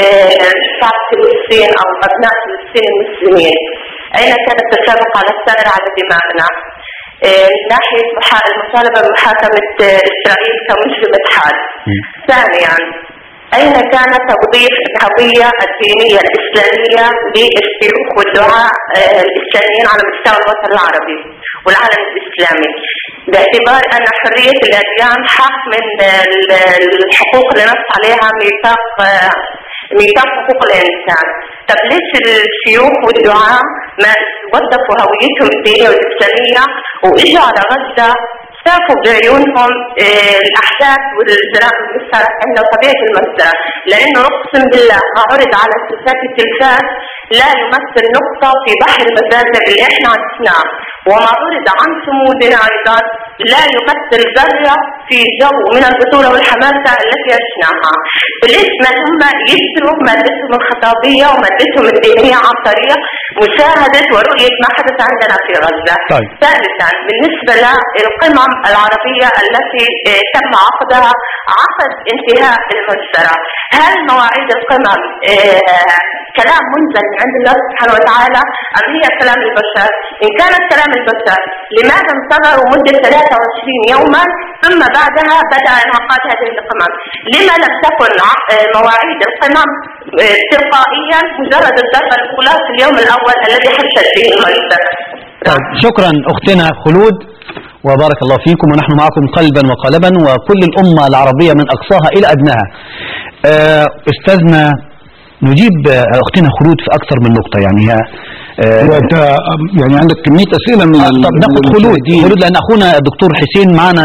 شعب فلسطين أو أبناء فلسطين المسلمين؟ أين كانت تتسابق على الثأر على دماغنا؟ من ناحية المطالبة بمحاكمة إسرائيل كمجرمة حرب. ثانيا أين كان توظيف الهوية الدينية الإسلامية للشيوخ والدعاء الإسلاميين على مستوى الوطن العربي والعالم الإسلامي، باعتبار أن حرية الأديان حق من الحقوق اللي نص عليها ميثاق ميثاق حقوق الإنسان؟ طب ليش الشيوخ والدعاء ما وظفوا هويتهم الدينية والإسلامية وإجوا على غزة شافوا بعيونهم الأحداث والجرائم اللي صارت عندنا وطبيعة المسألة؟ لأنه أقسم بالله ما عرض على شاشات التلفاز لا يمثل نقطة في بحر المزازة اللي احنا عشناه، وما عرض عن صمودنا أيضا لا يمثل ذرة في جو من البطولة والحماسة التي عشناها. ليش ما هم يسروا مادتهم الخطابية ومادتهم الدينية عن طريق مشاهدة ورؤية ما حدث عندنا في غزة؟ طيب. ثالثا بالنسبة للقمم العربية التي تم عقدها عقد انتهاء المسألة، هل مواعيد القمم كلام منزل من عند الله سبحانه وتعالى أم هي كلام البشر؟ إن كانت كلام البشر لماذا انتظروا مدة ثلاثة وعشرين يوما ثم بعدها بدأ انعقاد هذه القمم؟ لما لم تكن مواعيد القمم تلقائيا مجرد الضربة الأولى في اليوم الأول الذي حدثت به المسألة؟ طيب شكرا أختنا خلود وبارك الله فيكم، ونحن معكم قلبا وقالبا، وكل الأمة العربية من أقصاها إلى أدناها. آه أستاذنا نجيب أختنا خلود في أكثر من نقطة، يعني هي آه وأنت يعني عندك كمية أسئلة من آه طب ناخد خلود خلود لأن أخونا الدكتور حسين معنا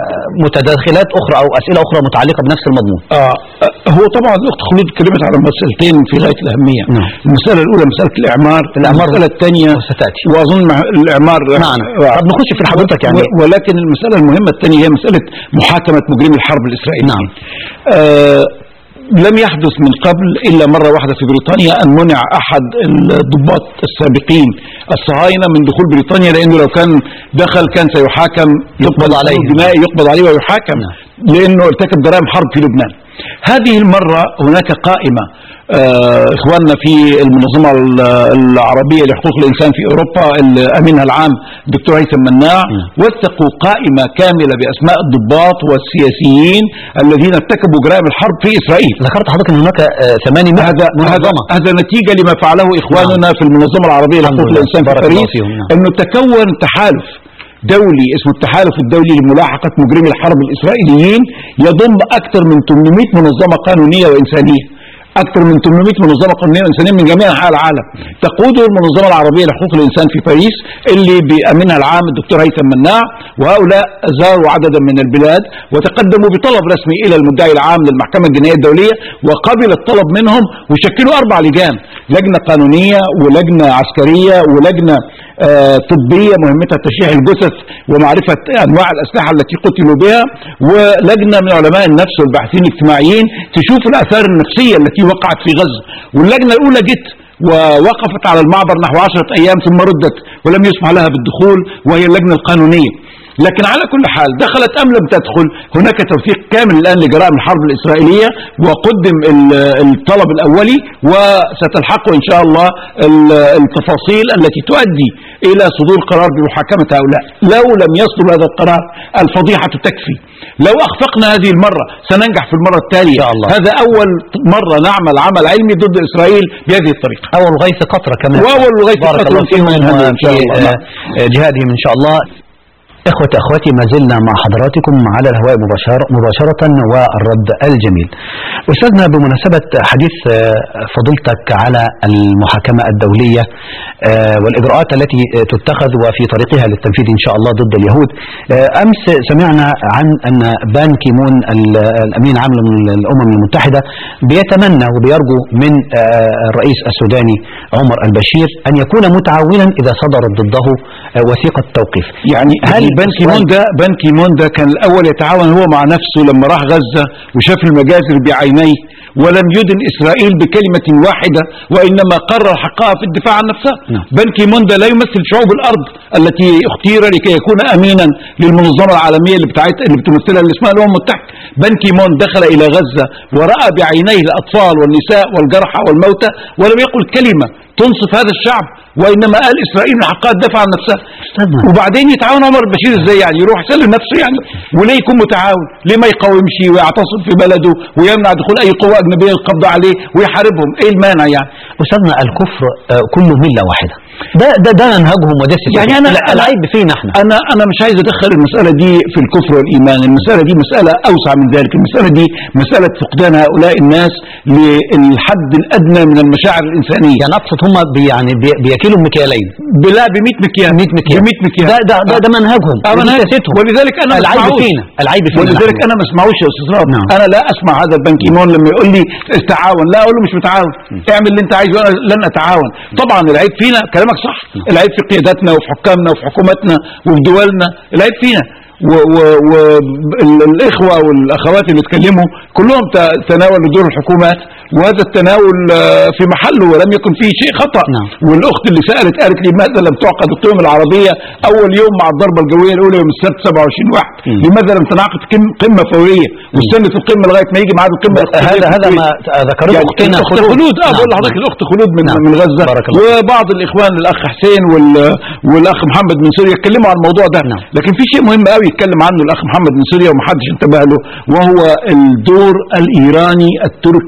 متداخلات أخرى أو أسئلة أخرى متعلقة بنفس المضمون. آه هو طبعا الأخت خلود اتكلمت على مسألتين في غاية الأهمية. نعم. المسألة الأولى مسألة الإعمار، الإعمار المسألة الثانية ستأتي وأظن الإعمار معنا. طب نخش في حضرتك يعني. ولكن المسألة المهمة الثانية هي مسألة محاكمة مجرمي الحرب الإسرائيلي. نعم. آه لم يحدث من قبل إلا مرة واحدة في بريطانيا أن منع أحد الضباط السابقين الصهاينة من دخول بريطانيا، لأنه لو كان دخل كان سيحاكم، يقبض عليه جنائي يقبض عليه ويحاكم. نعم. لأنه ارتكب جرائم حرب في لبنان. هذه المرة هناك قائمة آه إخواننا في المنظمة العربية لحقوق الإنسان في أوروبا أمينها العام الدكتور هيثم مناع وثقوا قائمة كاملة بأسماء الضباط والسياسيين الذين ارتكبوا جرائم الحرب في إسرائيل. ذكرت حضرتك أن هناك ثمانمائة هذا منظمة. هذا نتيجة لما فعله إخواننا في المنظمة العربية لحقوق الإنسان في باريس، أنه تكون تحالف دولي اسمه التحالف الدولي لملاحقة مجرمي الحرب الإسرائيليين، يضم أكثر من ثمانمائة منظمة قانونية وإنسانية، أكثر من ثمانمائة منظمة قانونية وإنسانية من جميع أنحاء العالم. تقوده المنظمة العربية لحقوق الإنسان في باريس اللي بأمينها العام الدكتور هيثم مناع، وهؤلاء زاروا عددا من البلاد وتقدموا بطلب رسمي إلى المدعي العام للمحكمة الجنائية الدولية، وقبل الطلب منهم وشكلوا أربع لجان، لجنة قانونية ولجنة عسكرية ولجنة آه طبية مهمتها تشريح الجثث ومعرفة أنواع الأسلحة التي قتلوا بها، ولجنة من علماء النفس والباحثين الاجتماعيين تشوف الآثار النفسية التي وقعت في غزة. واللجنة الأولى جت ووقفت على المعبر نحو عشرة أيام ثم ردت ولم يسمح لها بالدخول، وهي اللجنة القانونية. لكن على كل حال دخلت أم لم تدخل، هناك توثيق كامل الآن لجرائم الحرب الإسرائيلية، وقدم الطلب الأولي وستلحقه إن شاء الله التفاصيل التي تؤدي إلى صدور قرار بمحاكمة هؤلاء. لو لم يصدر هذا القرار الفضيحة تكفي. لو أخفقنا هذه المرة سننجح في المرة التالية. هذا أول مرة نعمل عمل علمي ضد إسرائيل بهذه الطريقة. أول غيث قطرة كمان. وأول غيث قطرة فيهم إن شاء الله جهادهم إن شاء الله. إخوتي أخواتي ما زلنا مع حضراتكم على الهواء مباشرة, مباشرة والرد الجميل. أستاذنا بمناسبة حديث فضيلتك على المحاكمة الدولية والإجراءات التي تتخذ وفي طريقها للتنفيذ إن شاء الله ضد اليهود، أمس سمعنا عن أن بان كيمون الأمين العام للأمم المتحدة بيتمنى وبيرجو من الرئيس السوداني عمر البشير أن يكون متعاونا إذا صدرت ضده وثيقة توقيف. يعني هل بان كيمون ده بان كيمون ده كان الأول يتعاون هو مع نفسه لما راح غزة وشاف المجازر بعينيه ولم يدن إسرائيل بكلمة واحدة، وإنما قرر حقها في الدفاع عن نفسها. نعم. بان كيمون ده لا يمثل شعوب الأرض التي اختير لكي يكون أمينا للمنظمة العالمية اللي بتاعت اللي بتمثلها اللي اسمها الأمم المتحدة. بان كيمون دخل إلى غزة ورأى بعينيه الأطفال والنساء والجرحى والموتى ولم يقل كلمة تنصف هذا الشعب، وإنما قال إسرائيل من حقها تدافع عن نفسها. وبعدين يتعاون عمر البشير ازاي؟ يعني يروح يسلم نفسه يعني؟ وليه يكون متعاون؟ ليه ما يقاومش ويعتصم في بلده ويمنع دخول أي قوة أجنبية القبض عليه ويحاربهم؟ إيه المانع يعني؟ أستاذنا الكفر كله ملة واحدة، ده ده ده منهجهم وده يعني أنا العيب فينا احنا. أنا أنا مش عايز أدخل المسألة دي في الكفر والإيمان، المسألة دي مسألة أوسع من ذلك، المسألة دي مسألة فقدان هؤلاء الناس للحد الأدنى من المشاعر الإنسانية. يعني أقصد هم بي يعني بي بياكلوا مكيالين بلا ب مئة مكيال مئة مكيال ب مئة مكيال ده ده ده, ده منهجهم سياستهم. ولذلك أنا العيب فينا العيب فينا ولذلك أنا ما اسمعوش يا أستاذ راب. نعم. أنا لا أسمع هذا البان كيمون لما يقول لي تعاون، لا أقول له مش متعاون، اعمل اللي أنت عايزه وأنا لن أتعاون. طبعا العيب فينا، كلامك صح، العيب في قياداتنا وفي حكامنا وفي حكوماتنا وفي دولنا، العيب فينا. والإخوة والأخوات اللي اتكلموا كلهم تناولوا دور الحكومات، وهذا التناول في محله ولم يكن فيه شيء خطأ. نعم. والأخت اللي سألت قالت لي لماذا لم تعقد القمة العربية أول يوم مع الضربة الجوية الأولى يوم السبت سبعة وعشرين واحد؟ لماذا لم تنعقد قمة فورية واستنت القمة لغاية ما يجي ميعاد القمة؟ هذا هذا ما ذكرته يعني أختنا أخت خلود. اه بقول لحضرتك الأخت خلود من نعم. من غزة، وبعض الإخوان الأخ حسين والأخ محمد من سوريا اتكلموا عن الموضوع ده. نعم. لكن في شيء مهم قوي يتكلم عنه الأخ محمد من سوريا ومحدش انتبه له، وهو الدور الإيراني التركي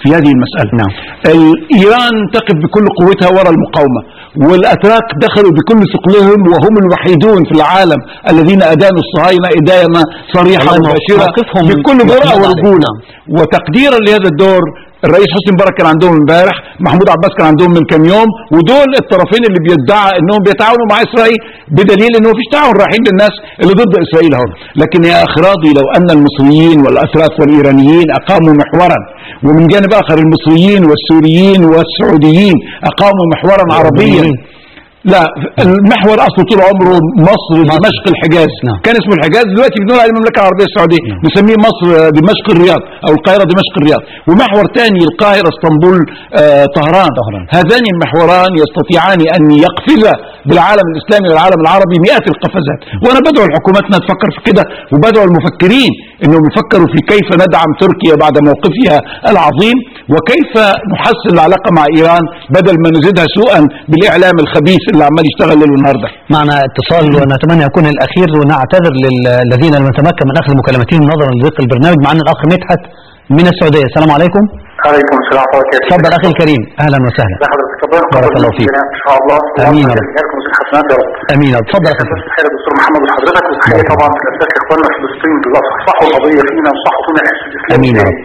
في هذه المسألة. نعم. إيران تقف بكل قوتها وراء المقاومة، والأتراك دخلوا بكل ثقلهم وهم الوحيدون في العالم الذين أدانوا الصهاينة إدانة صريحة مباشرة بكل جرأة ورجولة. وتقديرا لهذا الدور الرئيس حسني مبارك كان عندهم امبارح، محمود عباس كان عندهم من كام يوم، ودول الطرفين اللي بيدعى انهم بيتعاونوا مع اسرائيل بدليل انه مفيش تعاون، رايحين للناس اللي ضد اسرائيل اهو. لكن يا اخ راضي، لو ان المصريين والاتراك والايرانيين اقاموا محورا، ومن جانب اخر المصريين والسوريين والسعوديين اقاموا محورا عربيا، لا المحور اصله طول عمره مصر دمشق الحجاز. نعم. كان اسمه الحجاز، دلوقتي بنقول عليه المملكه العربيه السعوديه. نعم. نسميه مصر دمشق الرياض او القاهره دمشق الرياض. ومحور ثاني القاهره اسطنبول آه طهران. طهران. هذان المحوران يستطيعان ان يقفزا بالعالم الاسلامي والعالم العربي مئات القفزات. وانا بدعو الحكوماتنا تفكر في كده، وبدعو المفكرين انهم يفكروا في كيف ندعم تركيا بعد موقفها العظيم، وكيف نحسن العلاقه مع ايران بدل ما نزيدها سوءا بالاعلام الخبيث اللي عمال يشتغل ليل ونهار ده. معنا اتصال ونتمنى يكون الاخير، ونعتذر للذين لم نتمكن من اخذ مكالمتهم نظرا لضيق البرنامج. معنا الاخ مدحت من السعوديه. السلام عليكم. عليكم السلام ورحمه الله وبركاته. تفضل اخي الكريم، اهلا وسهلا. بارك الله فيك. ان شاء الله. امين يا رب. حسنات يا رب. امين يا رب. تفضل يا اخي. خير دكتور محمد وحضرتك، وتحيه طبعا في الاساس لاخواننا في فلسطين بالأصح، صحوا القضيه فينا وصحوا فينا الحس الاسلامي. امين يا رب.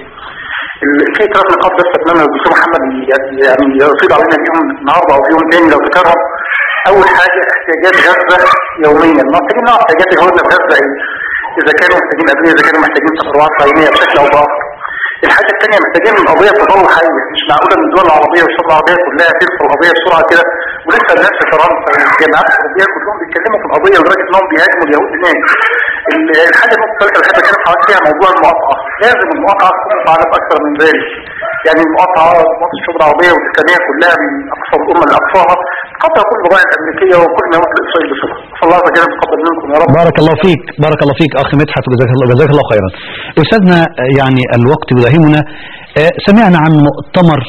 في ثلاث نقاط بس اتمنى الدكتور محمد يعني يفيض علينا فيهم النهارده او في يوم ثاني لو تكرر. اول حاجه احتياجات غزه يوميا، محتاجين نعرف احتياجات الهدنه في غزه ايه؟ اذا كانوا محتاجين ادويه، اذا كانوا محتاجين تطورات عينيه بشكل او باخر. الحاجه الثانيه محتاجين القضيه تظل حيه، مش معقوله ان الدول العربيه والشعوب العربيه كلها تنسى القضيه بسرعه كده، ولسه الناس في فرنسا والجامعات الاوروبيه كلهم بيتكلموا في القضيه لدرجه انهم بيهاجموا اليهود هناك. الحاجه الثالثه اللي بحب اتكلم حضرتك فيها موضوع المقاطعه، لازم المقاطعه تكون متعلقه اكثر من ذلك. يعني المقاطعه مصر الشعوب العربيه والاسلاميه كلها من اقصى الامه لاقصاها قطع كل البضائع الامريكيه وكل ما يوصل اسرائيل بسرعه. فالله عز وجل يتقبل منكم يا رب. بارك الله فيك، بارك الله فيك اخي مدحت، وجزاك الله جزاك الله خيرا. استاذنا يعني الوقت يداهمنا، سمعنا عن مؤتمر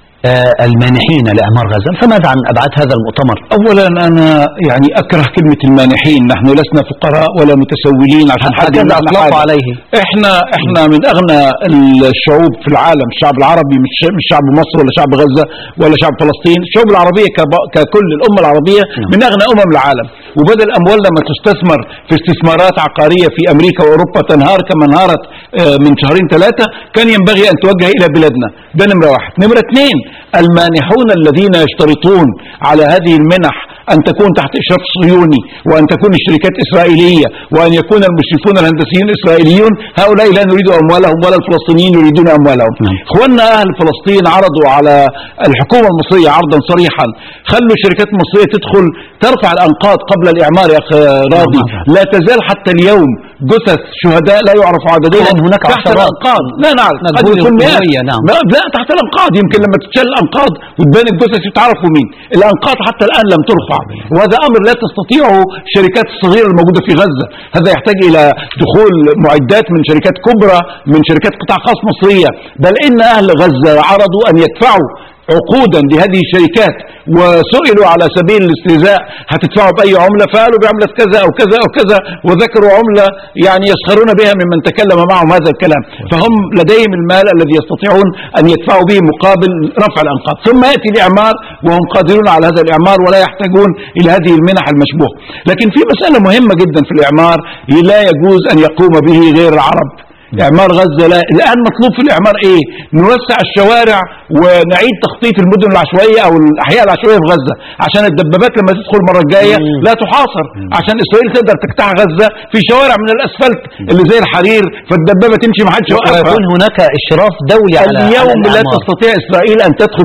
المانحين لإعمار غزة، فماذا عن أبعاد هذا المؤتمر؟ أولا أنا يعني أكره كلمة المانحين، نحن لسنا فقراء ولا متسولين عشان حد أطلق عليه. إحنا إحنا من أغنى الشعوب في العالم، الشعب العربي مش مش شعب مصر ولا شعب غزة ولا شعب فلسطين، الشعوب العربية ككل الأمة العربية من أغنى أمم العالم، وبدل الأموال لما تستثمر في استثمارات عقارية في أمريكا وأوروبا تنهار كما انهارت من شهرين ثلاثة، كان ينبغي أن توجه إلى بلادنا. ده نمرة واحد. نمرة اثنين، المانحون الذين يشترطون على هذه المنح أن تكون تحت إشراف صهيوني، وأن تكون الشركات إسرائيلية، وأن يكون المشرفون الهندسيين إسرائيليون، هؤلاء لا نريد أموالهم ولا الفلسطينيين يريدون أموالهم. إخواننا أهل فلسطين عرضوا على الحكومة المصرية عرضا صريحا، خلوا الشركات المصرية تدخل ترفع الأنقاض قبل الإعمار يا أخي راضي. لا تزال حتى اليوم جثث شهداء لا يعرف عددهم هناك تحت الأنقاض. لا نعرف قد يكون مئات. نعم. لا, لا تحت الأنقاض، يمكن لما تتشال الأنقاض وتبان الجثث يتعرفوا مين. الأنقاض حتى الآن لم ترفع، وهذا أمر لا تستطيعه الشركات الصغيرة الموجودة في غزة. هذا يحتاج إلى دخول معدات من شركات كبرى، من شركات قطاع خاص مصرية. بل إن أهل غزة عرضوا أن يدفعوا عقودا لهذه الشركات، وسئلوا على سبيل الاستهزاء هتدفعوا بأي عملة، فقالوا بعملة كذا أو كذا أو كذا، وذكروا عملة يعني يسخرون بها ممن تكلم معهم هذا الكلام. فهم لديهم المال الذي يستطيعون أن يدفعوا به مقابل رفع الأنقاض، ثم يأتي الإعمار وهم قادرون على هذا الإعمار ولا يحتاجون إلى هذه المنح المشبوهة. لكن في مسألة مهمة جدا في الإعمار لا يجوز أن يقوم به غير العرب. إعمار غزة لا. الآن مطلوب في الإعمار إيه؟ نوسع الشوارع ونعيد تخطيط المدن العشوائية أو الأحياء العشوائية في غزة، عشان الدبابات لما تدخل المرة الجاية لا تحاصر، عشان إسرائيل تقدر تجتاح غزة في شوارع من الأسفلت اللي زي الحرير، فالدبابة تمشي ما حدش يوقفها. ويكون هناك إشراف دولي على اليوم على لا تستطيع إسرائيل أن تدخل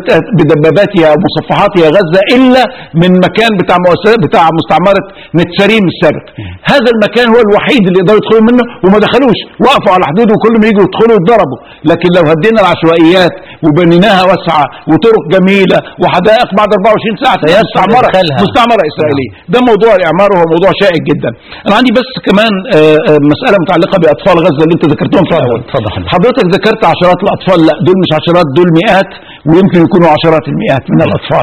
بدباباتها ومصفحاتها غزة إلا من مكان بتاع مؤسسات بتاع مستعمرة نتساريم السابق. هذا المكان هو الوحيد اللي يقدروا يدخلوا منه، وما دخلوش، وقفوا على حدوده وكل ما يجوا يدخلوا يتضربوا. لكن لو هدينا العشوائيات وبنيناها واسعة وطرق جميلة وحدائق بعد أربعة وعشرين ساعة مستعمرة مستعمرة إسرائيلية. ده موضوع الإعمار وهو موضوع شائك جدا. أنا عندي بس كمان مسألة متعلقة بأطفال غزة اللي أنت ذكرتهم في الأول. حضرتك ذكرت عشرات الأطفال، لا دول مش عشرات، دول مئات ويمكن يكونوا عشرات المئات من الأطفال.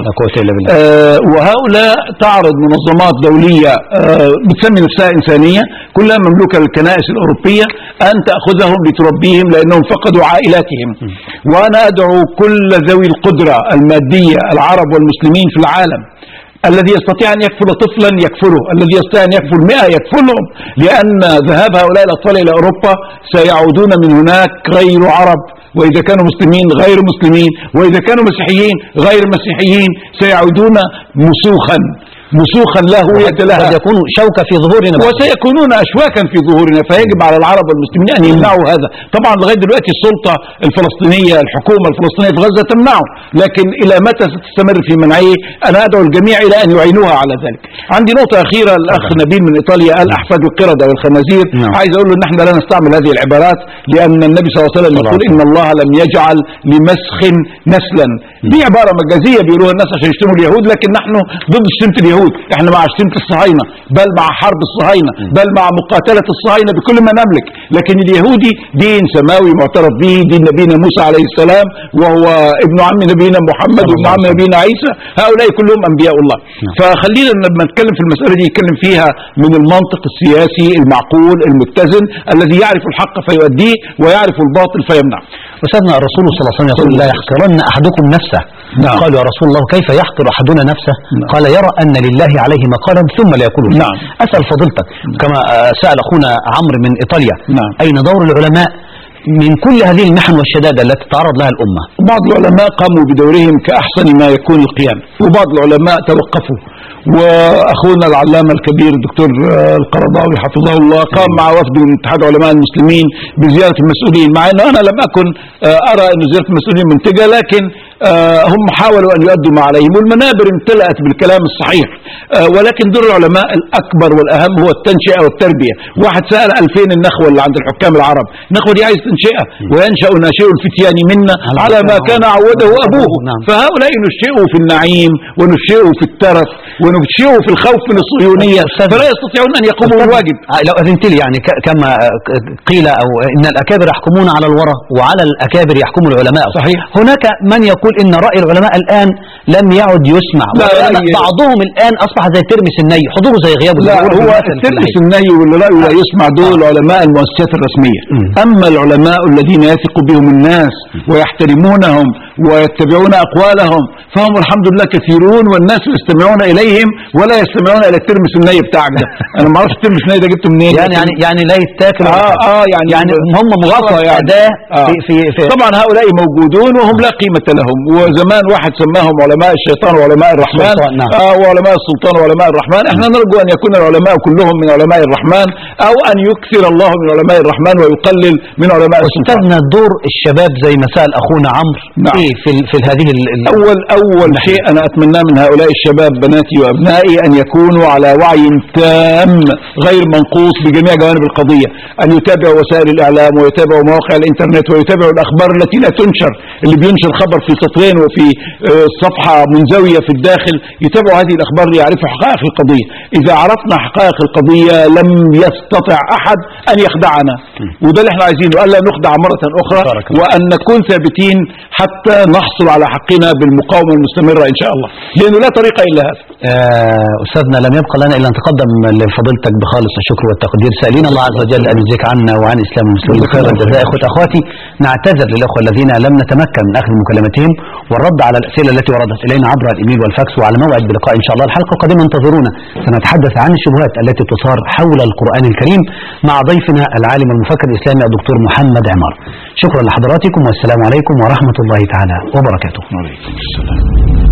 آه وهؤلاء تعرض منظمات دولية آه بتسمي نفسها إنسانية كلها مملوكة للكنائس الأوروبية أن تأخذهم لتربيهم لأنهم فقدوا عائلاتهم. وأنا أدعو كل ذوي القدرة المادية العرب والمسلمين في العالم الذي يستطيع أن يكفل طفلا يكفله، الذي يستطيع أن يكفل مئة يكفلهم، لأن ذهاب هؤلاء الأطفال إلى أوروبا سيعودون من هناك غير عرب، وإذا كانوا مسلمين غير مسلمين، وإذا كانوا مسيحيين غير مسيحيين، سيعودون مسوخا مسوخا لا هوية لها، يكون شوكة في ظهورنا وسيكونون أشواكا في ظهورنا. فيجب على العرب والمسلمين أن يمنعوا هذا. طبعا لغاية دلوقتي السلطة الفلسطينية الحكومة الفلسطينية في غزة تمنعه، لكن إلى متى ستستمر في منعه؟ أنا أدعو الجميع إلى أن يعينوها على ذلك. عندي نقطة أخيرة، الأخ نبيل من إيطاليا قال أحفاد القردة والخنازير. عايز أقول له إن احنا لا نستعمل هذه العبارات، لأن النبي صلى الله عليه وسلم يقول إن الله لم يجعل لمسخ نسلا. دي عبارة مجازية بيقولوها الناس عشان يشتموا اليهود، لكن نحن ضد شتيمة اليهود، احنا مع شتيمة الصهاينة، بل مع حرب الصهاينة، بل مع مقاتلة الصهاينة بكل ما نملك. لكن اليهودي دين سماوي معترف به، دين نبينا موسى عليه السلام وهو ابن عم نبينا محمد وابن عم نبينا عيسى، هؤلاء كلهم أنبياء الله. فخلينا لما نتكلم في المسألة دي نتكلم فيها من المنطق السياسي المعقول المتزن الذي يعرف الحق فيؤديه ويعرف الباطل فيمنعه. وسيدنا الرسول صلى الله عليه وسلم يقول لا يحقرن أحدكم نفسه. نعم. قالوا يا رسول الله كيف يحقر أحدنا نفسه؟ نعم. قال يرى أن لله عليه مقالا ثم لا يقوله. نعم. أسأل فضيلتك كما سأل أخونا عمرو من إيطاليا. نعم. أين دور العلماء من كل هذه المحن والشدائد التي تعرض لها الأمة؟ بعض العلماء قاموا بدورهم كأحسن ما يكون القيام، وبعض العلماء توقفوا. وأخونا العلامة الكبير الدكتور القرضاوي حفظه الله قام مع وفد من اتحاد علماء المسلمين بزيارة المسؤولين، مع أن أنا لم أكن أرى أن زيارة المسؤولين منتجة، لكن هم حاولوا أن يؤدوا ما عليهم، والمنابر امتلأت بالكلام الصحيح. ولكن دور العلماء الأكبر والأهم هو التنشئة والتربية. واحد سأل ألفين النخوة اللي عند الحكام العرب، النخوة دي عايز تنشئة، وينشأ ناشئ الفتيان منا على ما كان عوده أبوه. فهؤلاء نشئوا في النعيم ونشئوا في الترف ونشئوا في الخوف من الصهيونية، فلا يستطيعون أن يقوموا بالواجب. لو أذنت لي يعني كما قيل أو إن الأكابر يحكمون على الورى وعلى الأكابر يحكم العلماء. صحيح. هناك من يقول إن رأي العلماء الآن لم يعد يسمع، بعضهم الآن أصبح زي ترمس الني، حضوره زي غيابه. لا هو ترمس الني واللي رأيه لا يسمع دول علماء المؤسسات الرسمية. م. أما العلماء الذين يثق بهم الناس ويحترمونهم ويتبعون أقوالهم فهم الحمد لله كثيرون، والناس يستمعون إليهم ولا يستمعون إلى الترمس الني بتاعك ده. أنا ما أعرفش الترمس الني ده جبته منين. يعني يعني يعني لا يتاكل. آه آه يعني يعني هم مغطى يعني. آه. في, في, في طبعا هؤلاء موجودون وهم لا قيمة لهم. وزمان واحد سماهم علماء الشيطان وعلماء الرحمن. نعم. آه وعلماء السلطان وعلماء الرحمن. احنا نرجو أن يكون العلماء كلهم من علماء الرحمن، أو أن يكثر الله من علماء الرحمن ويقلل من علماء السلطان. أستاذنا دور الشباب زي ما سأل أخونا عمرو. نعم. إيه في في هذه ال أول أول نعم. شيء أنا أتمناه من هؤلاء الشباب بناتي وأبنائي أن يكونوا على وعي تام غير منقوص بجميع جوانب القضية، أن يتابعوا وسائل الإعلام ويتابعوا مواقع الإنترنت ويتابعوا الأخبار التي لا تنشر، اللي بينشر خبر في سطرين وفي صفحة منزوية في الداخل، يتابعوا هذه الأخبار ليعرفوا حقائق القضية. إذا عرفنا حقائق القضية لم يستطع أحد أن يخدعنا، وده اللي احنا عايزينه، ألا نخدع مرة أخرى، وأن نكون ثابتين حتى نحصل على حقنا بالمقاومة المستمرة إن شاء الله، لأنه لا طريقة إلا هذا. آه أستاذنا لم يبقى لنا إلا أن نتقدم لفضيلتك بخالص الشكر والتقدير، سائلين الله عز وجل أن يجزيك عنا وعن إسلام المسلمين خير الجزاء. إخوة أخواتي، نعتذر للأخوة الذين لم نتمكن من أخذ مكالمتهم والرد على الأسئلة التي وردت إلينا عبر الإيميل والفاكس، وعلى موعد بلقاء إن شاء الله. الحلقة القادمة انتظرونا، سنتحدث عن الشبهات التي تثار حول القرآن الكريم مع ضيفنا العالم المفكر الإسلامي الدكتور محمد عمار. شكرا لحضراتكم والسلام عليكم ورحمة الله تعالى وبركاته. وعليكم السلام.